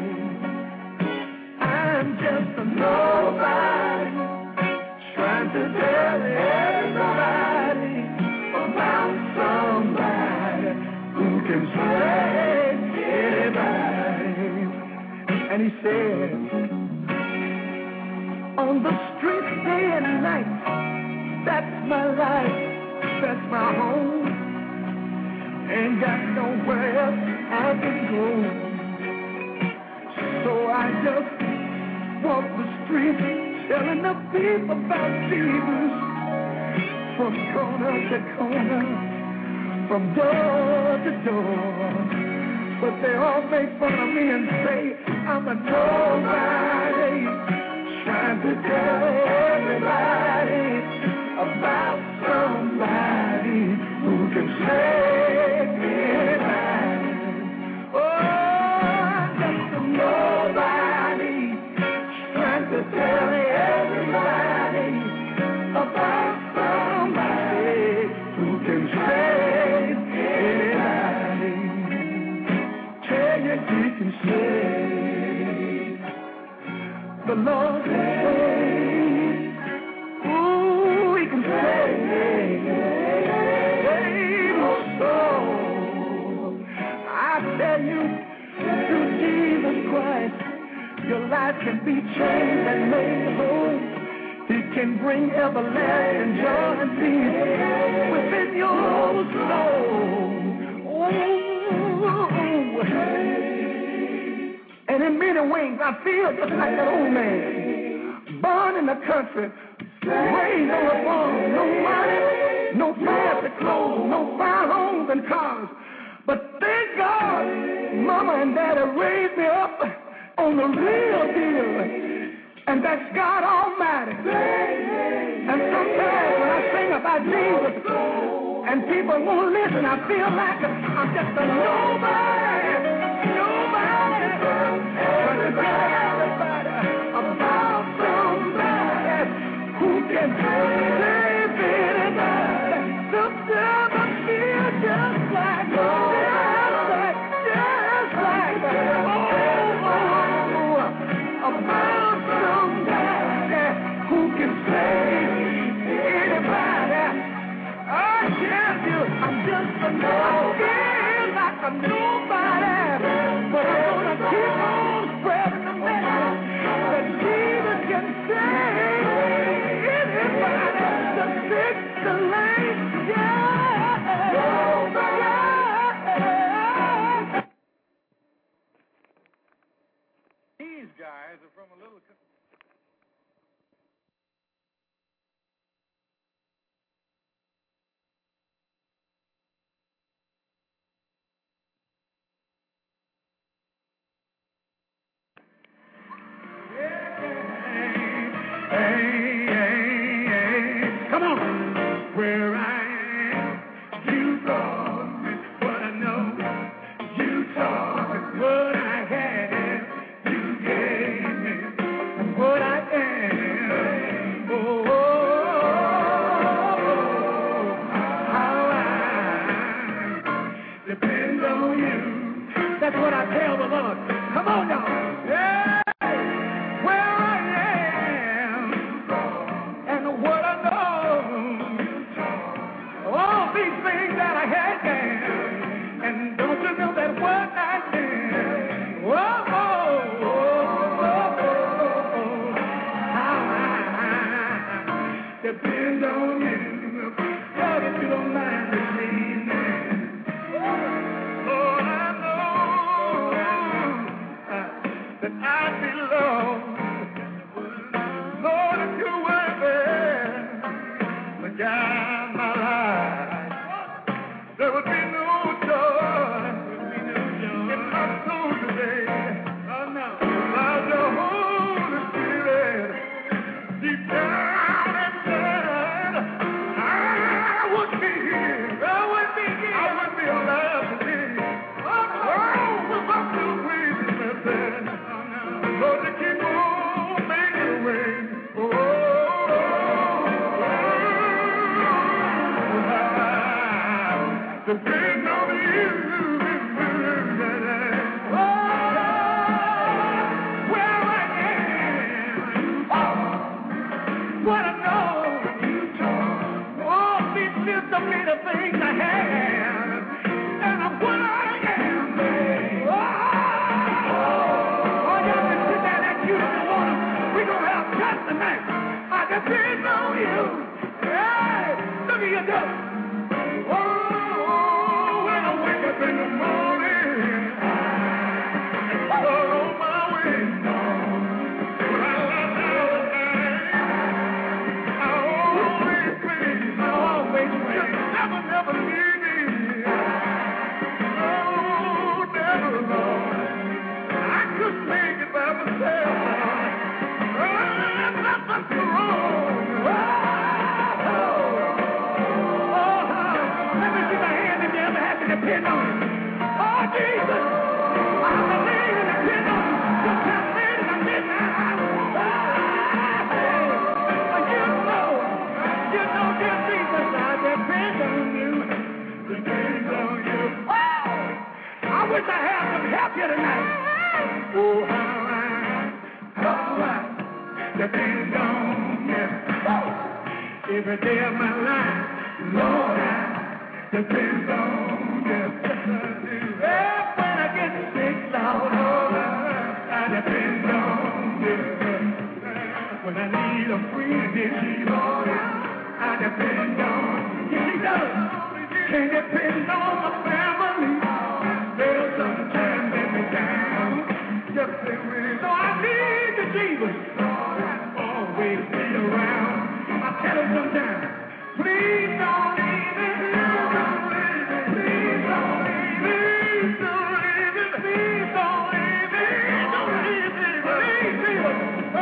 I'm just a nobody, trying to tell everybody about somebody who can save anybody. And he said, on the street day and night, that's my life, that's my home. Ain't got nowhere else I can go. So I just walk the streets telling the people about Jesus, from corner to corner, from door to door. But they all make fun of me and say I'm a nobody, trying to tell everybody about somebody who can save anybody. Oh, I'm just a nobody, trying to tell everybody about somebody who can save anybody. Tell you he can save. The Lord can save. Ooh, he can save. Save my soul. I tell you, through Jesus Christ, your life can be changed and made whole. He can bring everlasting joy and peace within your soul. Ooh. And in many ways, I feel just like that old man, born in the country, raised on a farm, no money, no fancy clothes, no fine homes and cars. But thank God, Mama and Daddy raised me up on the real deal, and that's God Almighty. And sometimes when I sing about Jesus, and people won't listen, I feel like I'm just a nobody, nobody, trying to tell everybody about somebody who can save anybody. Sometimes I feel just like, just like, just like, oh, oh, oh, about somebody who can save anybody. I tell you, I'm just a nobody, like a nobody, but I'm gonna keep on spreading the message that Jesus can save anybody, the sick, the lame, yeah, yeah. These guys are from a little Hey, hey, hey. Come on. Where I am, you brought me. What I know, you taught me. What I have, you gave me. What I am, oh, oh, oh, how I depend on you. That's what I tell the Lord. Come on now. Yeah. Where I am and what I know. All these things that I had there. And don't you know that what I did? Whoa, oh, oh, oh, oh, how I depend on you. God, if you don't mind this evening. Lord, I know that I belong. Lord, if you were there, the guide my life, there would be no joy in my soul today. Oh, no. Without your Holy Spirit deep down inside, I would be here. I would be here. I would be alive today. Oh, no. Without your wisdom, man. Lord, you keep on making a way. Oh, oh, oh, oh. Depend on you. Oh, where I am. Oh, what I know. You told. Oh, these misdemeanor things I have. And I'm what I am. Oh, oh, y'all can sit down and you if you want to. We're going to have church tonight. I depend on you. Hey, look at you go. Oh, when I wake up in the morning, and start on my way. When I lie down at night, I always pray, I always pray. Just never, never leave me. Oh, never, Lord. I couldn't make it by myself. Oh, nothing's wrong. Oh, oh, let me see my hand if you ever have to depend on it. Oh, Jesus, I believe and depend on you. Just tell me that I did not. Oh, you know, you know, dear Jesus, I depend on you. Depend on you. Oh, I wish I had some help here tonight. Oh, how I, how I depend on you. Oh, every day of my life, Lord, I depend on you. Yeah, when I get sick, Lord, I depend on you. When I need a friend, Lord, I depend on you. He does. Can't depend on my family. They'll sometimes let me down. Just say really. So I need the Jesus. Always be around. I tell him sometimes, please don't leave me. Please don't leave me. Please don't leave me. Please don't leave me. Don't leave me. Please, Jesus.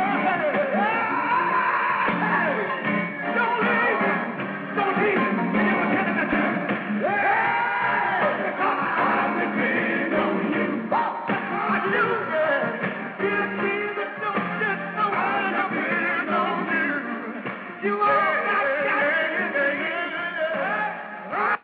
Don't leave me. Don't leave me. You never tell him that time. Because I depend on you. I do. Dear Jesus, don't just know I depend on you. You are my God.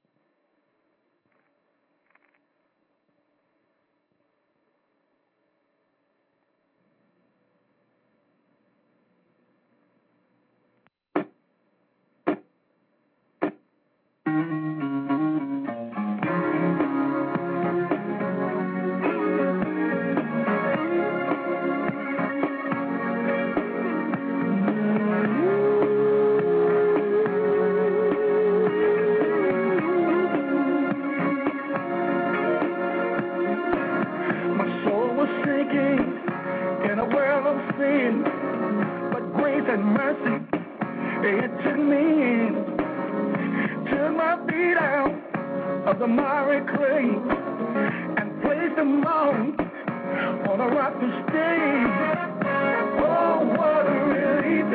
My soul was sinking in a world of sin, but grace and mercy, it took me in, took my feet out of the miry clay, and placed them on on a rock to stay. Oh, what a relief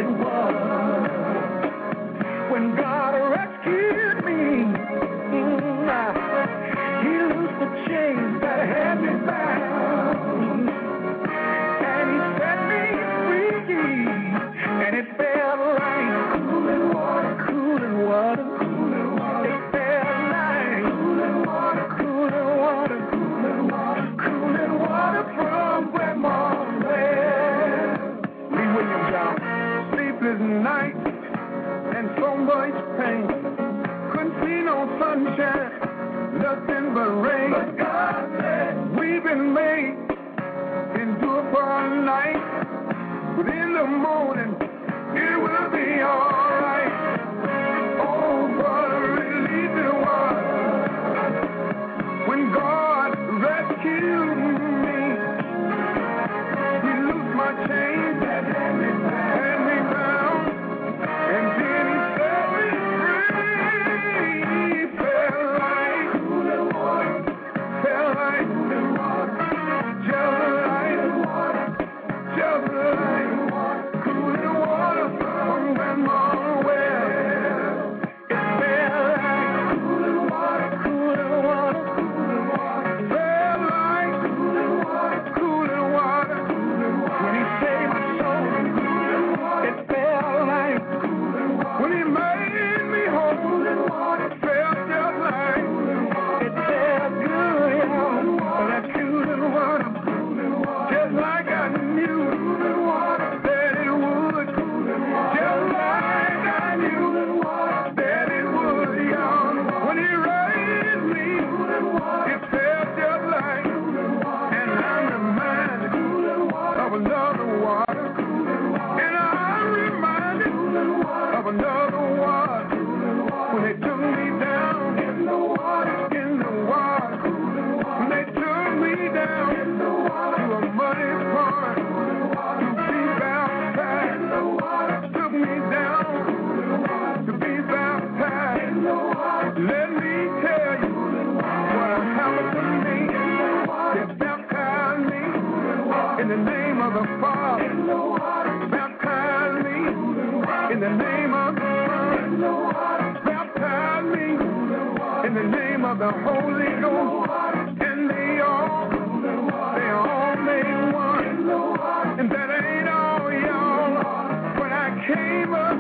sleepless night and so much pain. Couldn't see no sunshine, nothing but rain. But God said we've been made endure for a night, but in the morning it will be all right. Oh, what a relief it was when God rescued me. He loosed my chains, had me bound, and then He set me free. Felt like cooling water, felt like cooling water, just like water, just like cooling water from Grandma's well. It felt like cooling water, cooling water, cooling water, felt like cooling water, cooling water. When He saved my soul, it felt like when He made me whole, it felt just like it felt good, y'all. That cooling water, just like I knew that it would, just like I knew that it would, y'all. When He raised me, it felt just like, and I'm reminded of another water, and I'm reminded of another water. When they took me down in the water, in the water, when they took me down to a muddy pond to be baptized, took me down to be baptized. Let me tell you what happened to me. They baptized me in the name of the Father, baptized me in the name of the Son, baptized me in the name of the Holy Ghost, and they all, they all made one, and that ain't all, y'all. When I came up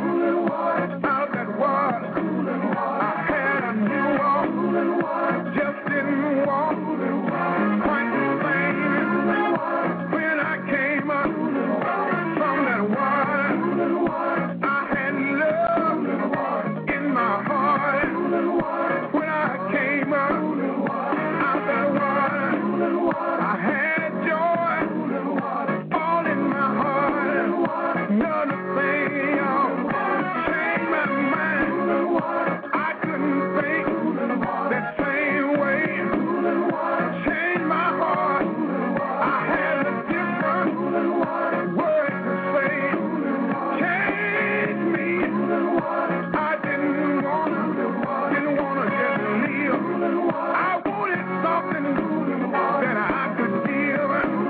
out that water, I had a new walk, just didn't walk quite the same. When I came up from that water, I had love in my heart. When I came up out that water, I had joy all in my heart. Another thing, y'all, changed my mind. I couldn't think that same way. Changed my heart. I had a different word to say. Changed me. I didn't want, didn't want to just live. I wanted something that I could give.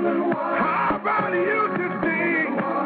How about you today?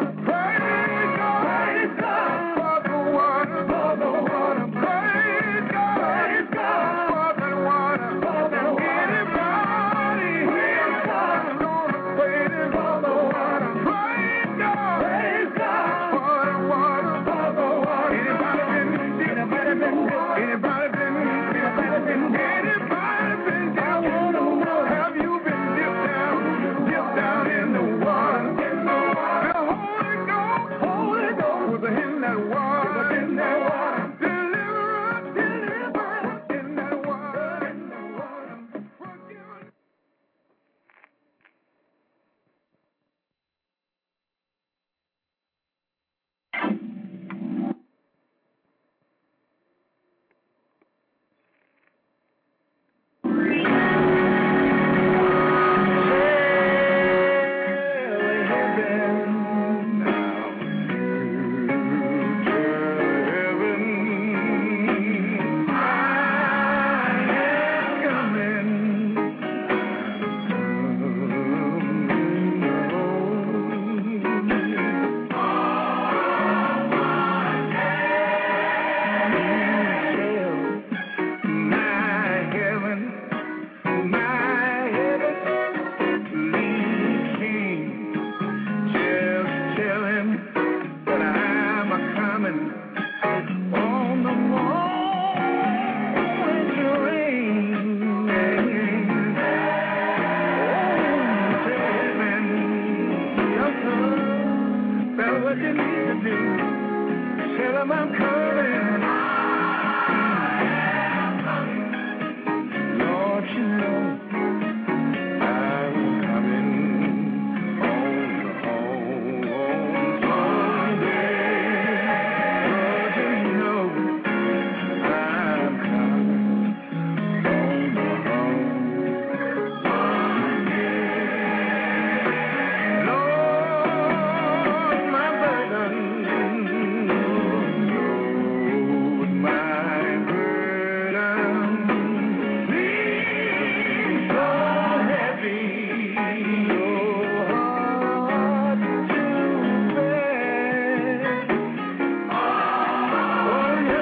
Praise God, praise God for the water, for the water. Praise God, praise God for the water, for the water. Anybody here gonna praise Him for the water? Praise God, praise God for the water, for the water. Anybody been, anybody been, anybody been, anybody been, anybody been dipped? I wanna know, have you been dipped down, dipped down in the water? The Holy Ghost, Holy Ghost was in that water, in that water. Deliverance, deliverance in that water, in the water. Forgiveness. what you need to do. Tell him I'm coming. Lord, you know I'm coming home, home, home someday. Lord, you know I'm coming home, home someday. Lord, my burden, Lord, my burden seems so heavy, so hard to bear. Oh, yes,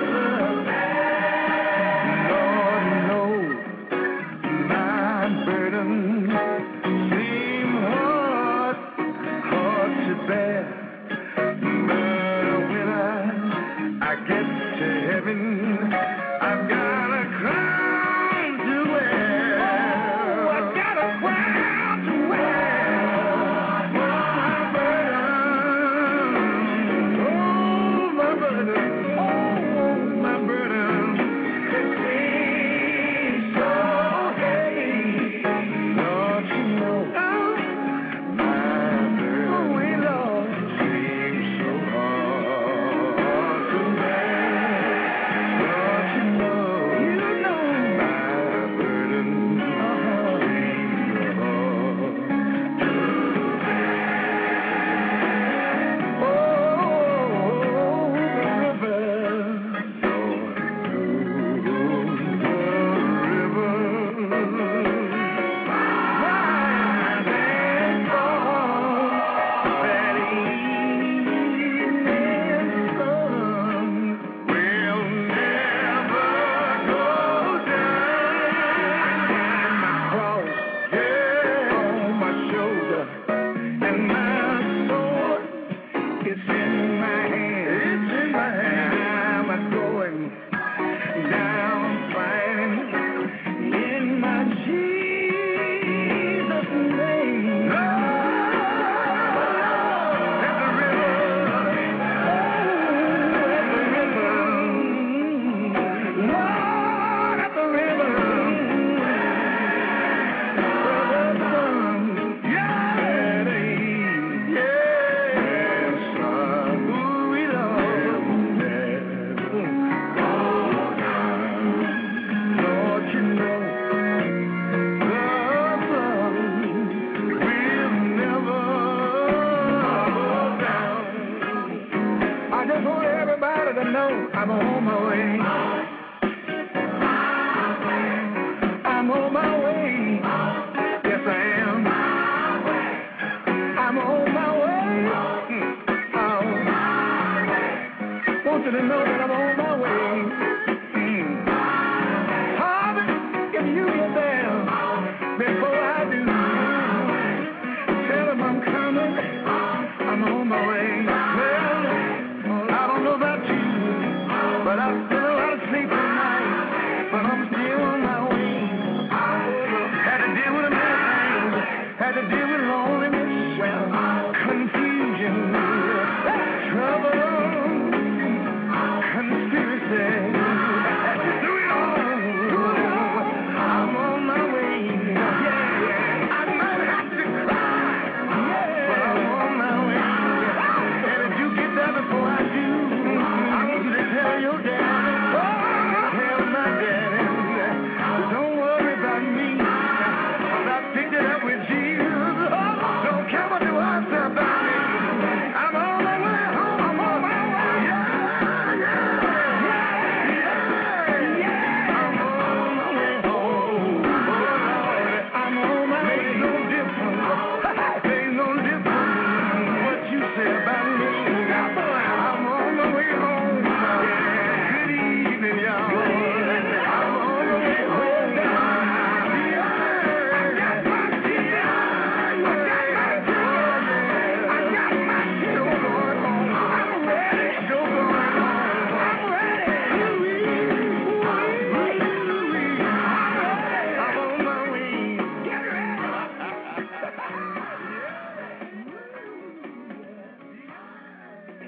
Lord knows my burden seem hard, hard to bear. But when I, I get to heaven, I've got a crown to wear. Oh, I've got a crown to wear. My burden, oh, my burden, oh, my burden, it seems so heavy. Lord, you know, my burden, oh, Lord, seems so hard to bear. Lord, you know, you know, my burden seems so hard to bear. Oh, the river, Lord, the river, rise and fall, that evening sun will never go down. And my cross, yeah, on my shoulder, and my sword, it's in my hand. It's in my hand. I'm going down fighting in my Jesus' name. Lord, at the river, oh, at the river, Lord, at the river, where the sun, yeah, yes, sun, ooh, we love that. Lord, you know, the sun will never go down. I just want everybody to know I'm on my way. I'm on my way. Yes, I am. I'm on my way. Oh, want you to know that I'm on my way. Mm. Harvey, if you get there before I do, tell them I'm coming. I'm on my way. Well, I don't know about you, but I've spent a lot of sleep tonight, but I'm still on my way. Had to deal with a million things. Had to deal with loneliness, well, confusion, trouble, confusion.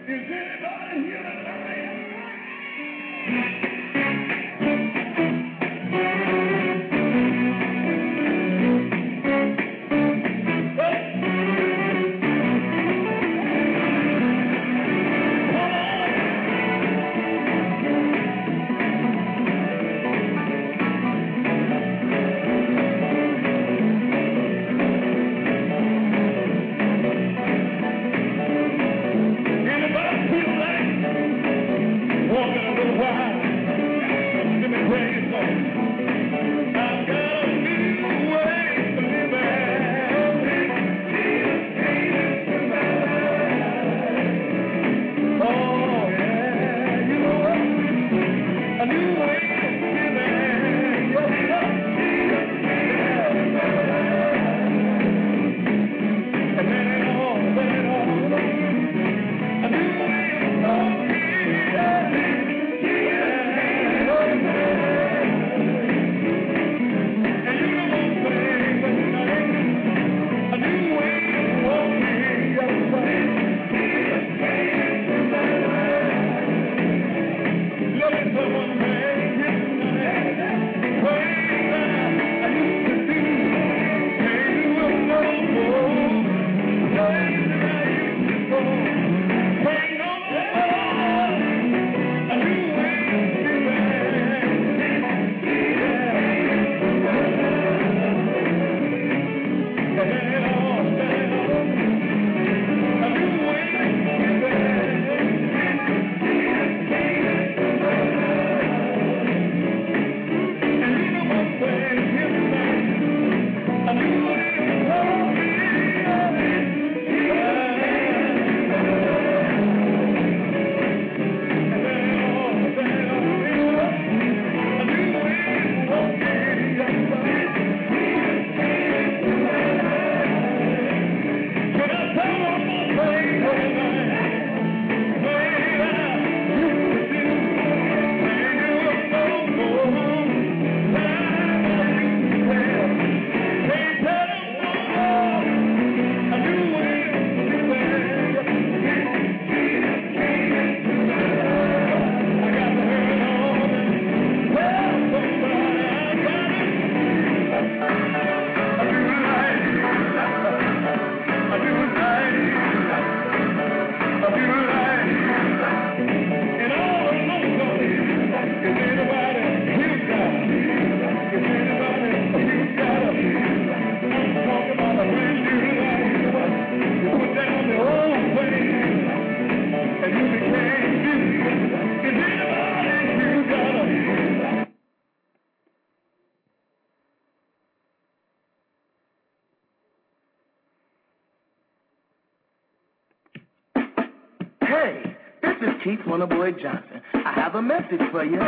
Hey, this is Keith Wonderboy Johnson. I have a message for you.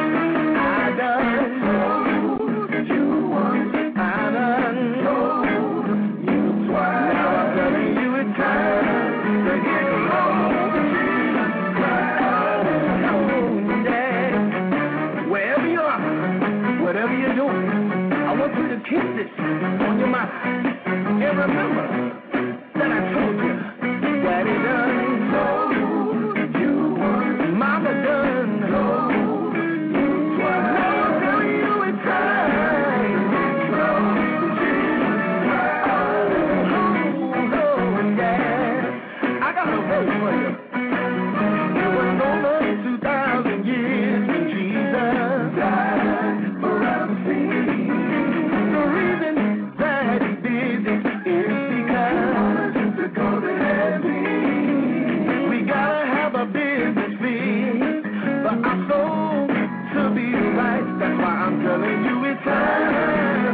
I done told you once. I done told you twice. Now I'm telling you it's time to get along with Jesus Christ. Oh, yeah. Wherever you are, whatever you're doing, I want you to keep this on your mind. And remember that I told you that he done told Mama done told you twice. Now I'm telling you it's time. Jesus Christ. Oh, oh, yeah. I got a word for you. It was over two thousand years when Jesus died for our sins. The reason that he did it is because to go to heaven. We gotta have a business for our soul to be right. That's why I'm telling you it's time.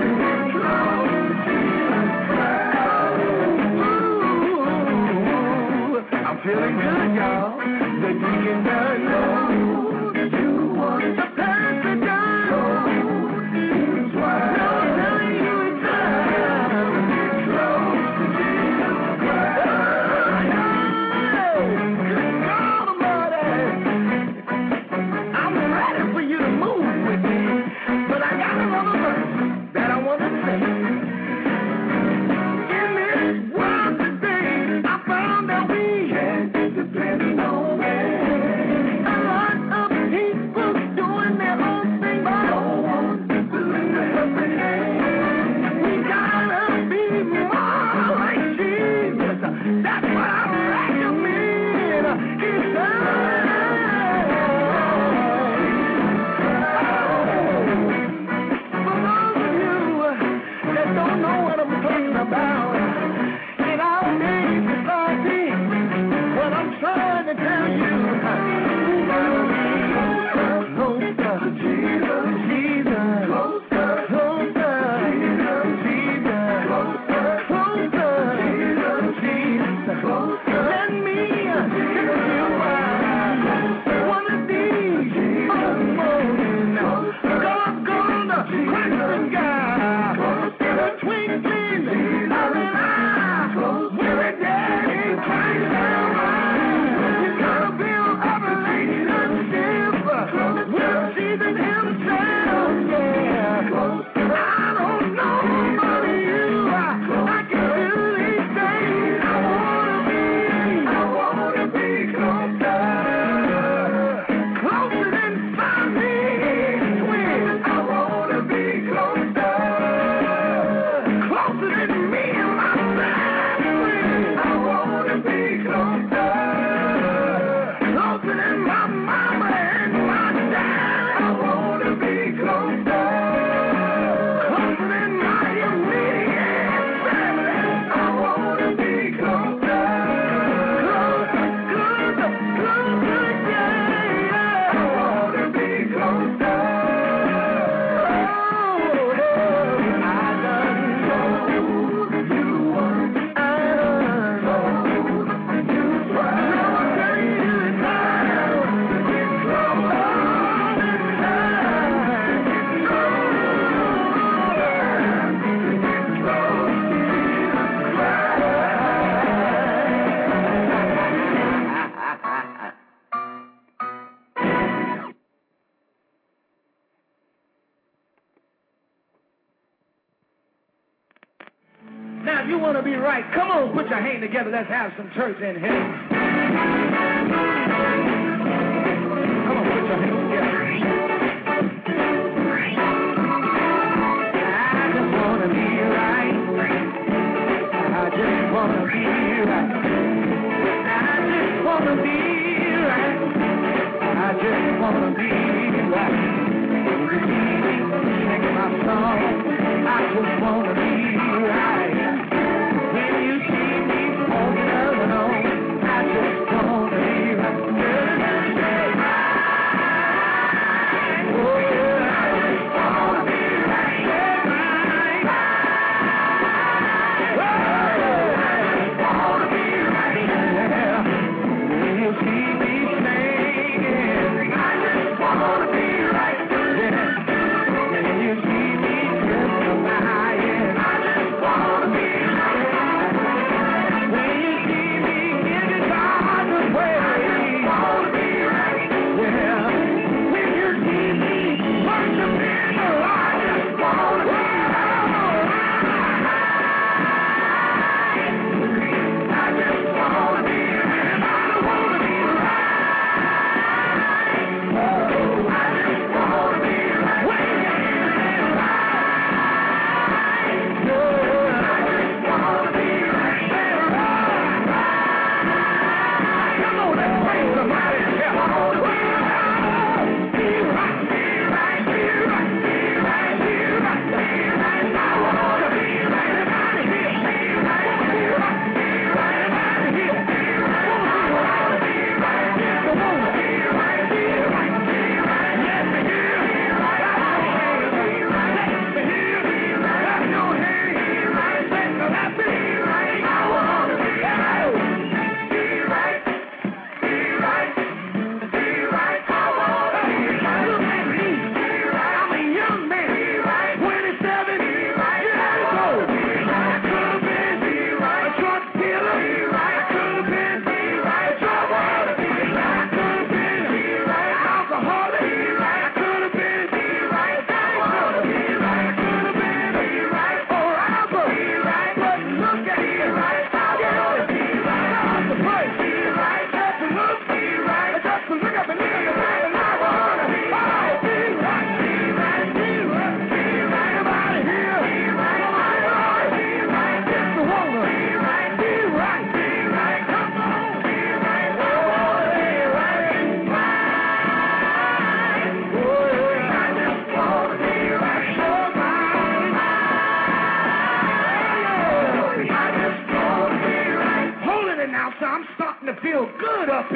Ooh, I'm feeling good, y'all. The deacon done know you want the pastor done. Now I'm telling you it's time. Close to Jesus Christ. God Almighty. I'm ready for you to move with me, but I got another verse that I want to say. In this world today, I found that we can't depend on man. me tell you, gotta be closer to Jesus, Jesus, closer, closer, Jesus, Jesus, closer, closer, Jesus, Jesus, closer. Let me tell you why. One of these morning, God's gonna crack the sky, the twinkling of an eye, we're dead in Christ alive. You gotta build a relationship with Jesus Himself, yeah. I don't know about you, I can do these things. I wanna be, I wanna be closer, closer than Siamese twins. I wanna be closer, closer than me and my family. I wanna be closer, closer than my mama and my dad. I wanna be closer, closer than my immediate family. I wanna be closer, closer, closer, closer, yeah. I wanna be closer. Oh, I done told you once, I done told you twice. Now I tell you it's time to get closer, it's time to get closer, Now, if you want to be right, come on, put your hand together. Let's have some church in here. Come on, put your hands together. I just want to be right. I just want to be right. I just want to be right. I just want to be right. Sing my song. I just want to be right. When you see me walking alone, I just want to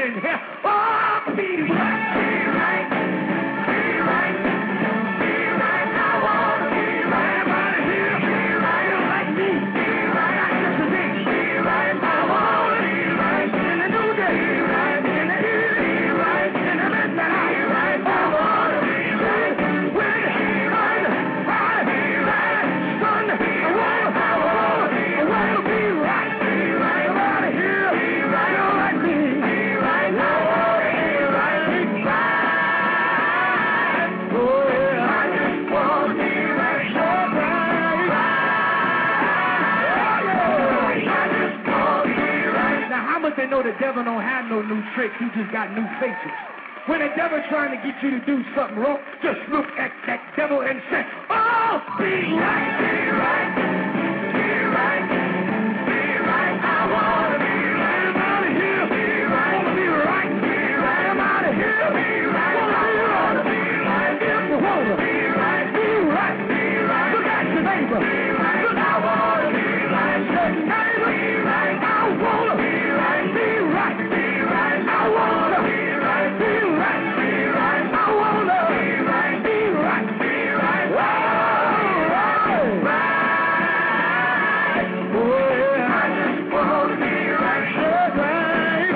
in here. Oh, be right, be right, be right, be right. I wanna be right. Everybody here, be right, like me, be right. Not just today, be right. I wanna be right in the new day, be right in the evening, be right in the midnight, be right. I wanna be right when I'm right, be right. Son, I wanna, I wanna, I wanna be right, be right. Everybody here, be right, like me, be right. I wanna be right, be right. Oh yeah, I just wanna be right, so right, right. Oh yeah, I just wanna be right. Now how much they know the devil don't have no new tricks? He just got new faces. When the devil trying to get you to do something wrong, just look at that devil and say, oh, be right, be right, be right, be right. I wanna be right. I'm out of here. Be right. I wanna be right. Be right. I'm out of here. Be right. I wanna be right. If you wanna be right, be right. Be right. Look at your neighbor. Be right. Look, I wanna be right. Say, neighbor, be right. I wanna be right. Be right. Be right. I wanna be right. Be right. Be right. I wanna be right. Be right. Be right. Oh, right. Right. Oh, yeah. I just wanna be right. That's right.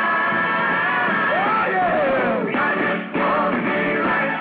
Oh, yeah. I just wanna be right.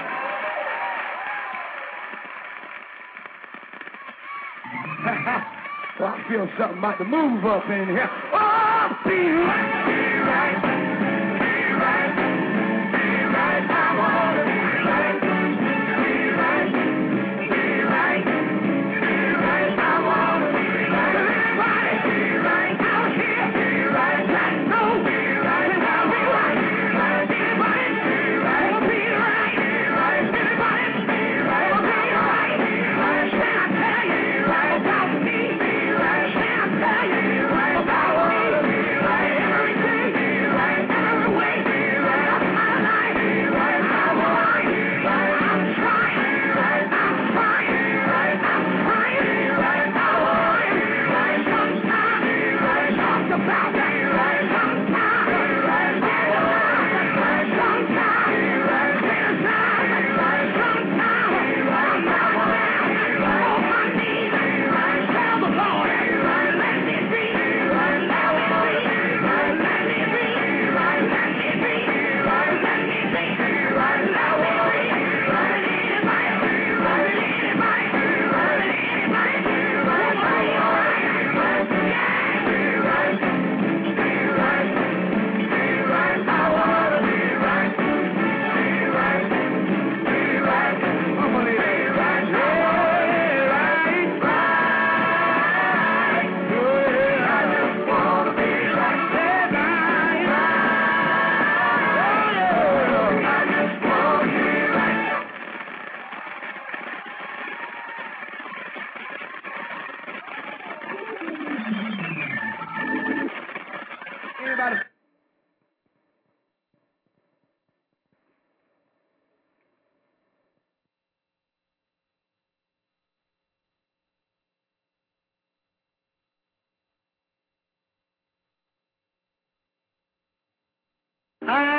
Well, I feel something about to move up in here. Oh, be right, be right, be right, be right. I wanna be right, be right, be right, be right. I wanna be right. Everybody, be right out here, be right. Let's go, be right. We wanna be right, be right. Anybody, be right. Wanna be right, be right. Anybody, be right. Wanna be right, be right. Can I tell you about me? Be right. Can I tell you about me? Be right. Everything, be right. Every way, be right. Of my life, be right. I want, be right. I'm trying, be right. I'm trying, be right. I'm trying, be right. I want, be right. Sometimes, be right. Talk about that, be right. Sometimes, be right. Sometimes, be right. Sometimes, be right. Sometimes, be right. I'm not around, be right. On my knees, be right. Tell the Lord, be right. Let me be, be right. Let me be, be right. Let me be, be right. Let me be, be right. Let me be, be right. Let me be, be right. Anybody, be right. Anybody, be right. Anybody, be right. Wanna be right, be right. Yeah, be right. Be right. Be right. I wanna be right. Be right. Be right. I'm gonna be right. Yeah, right, right. Yeah, I just wanna be right. Yeah, right, right. Oh, yeah. I just wanna be right. Anybody? I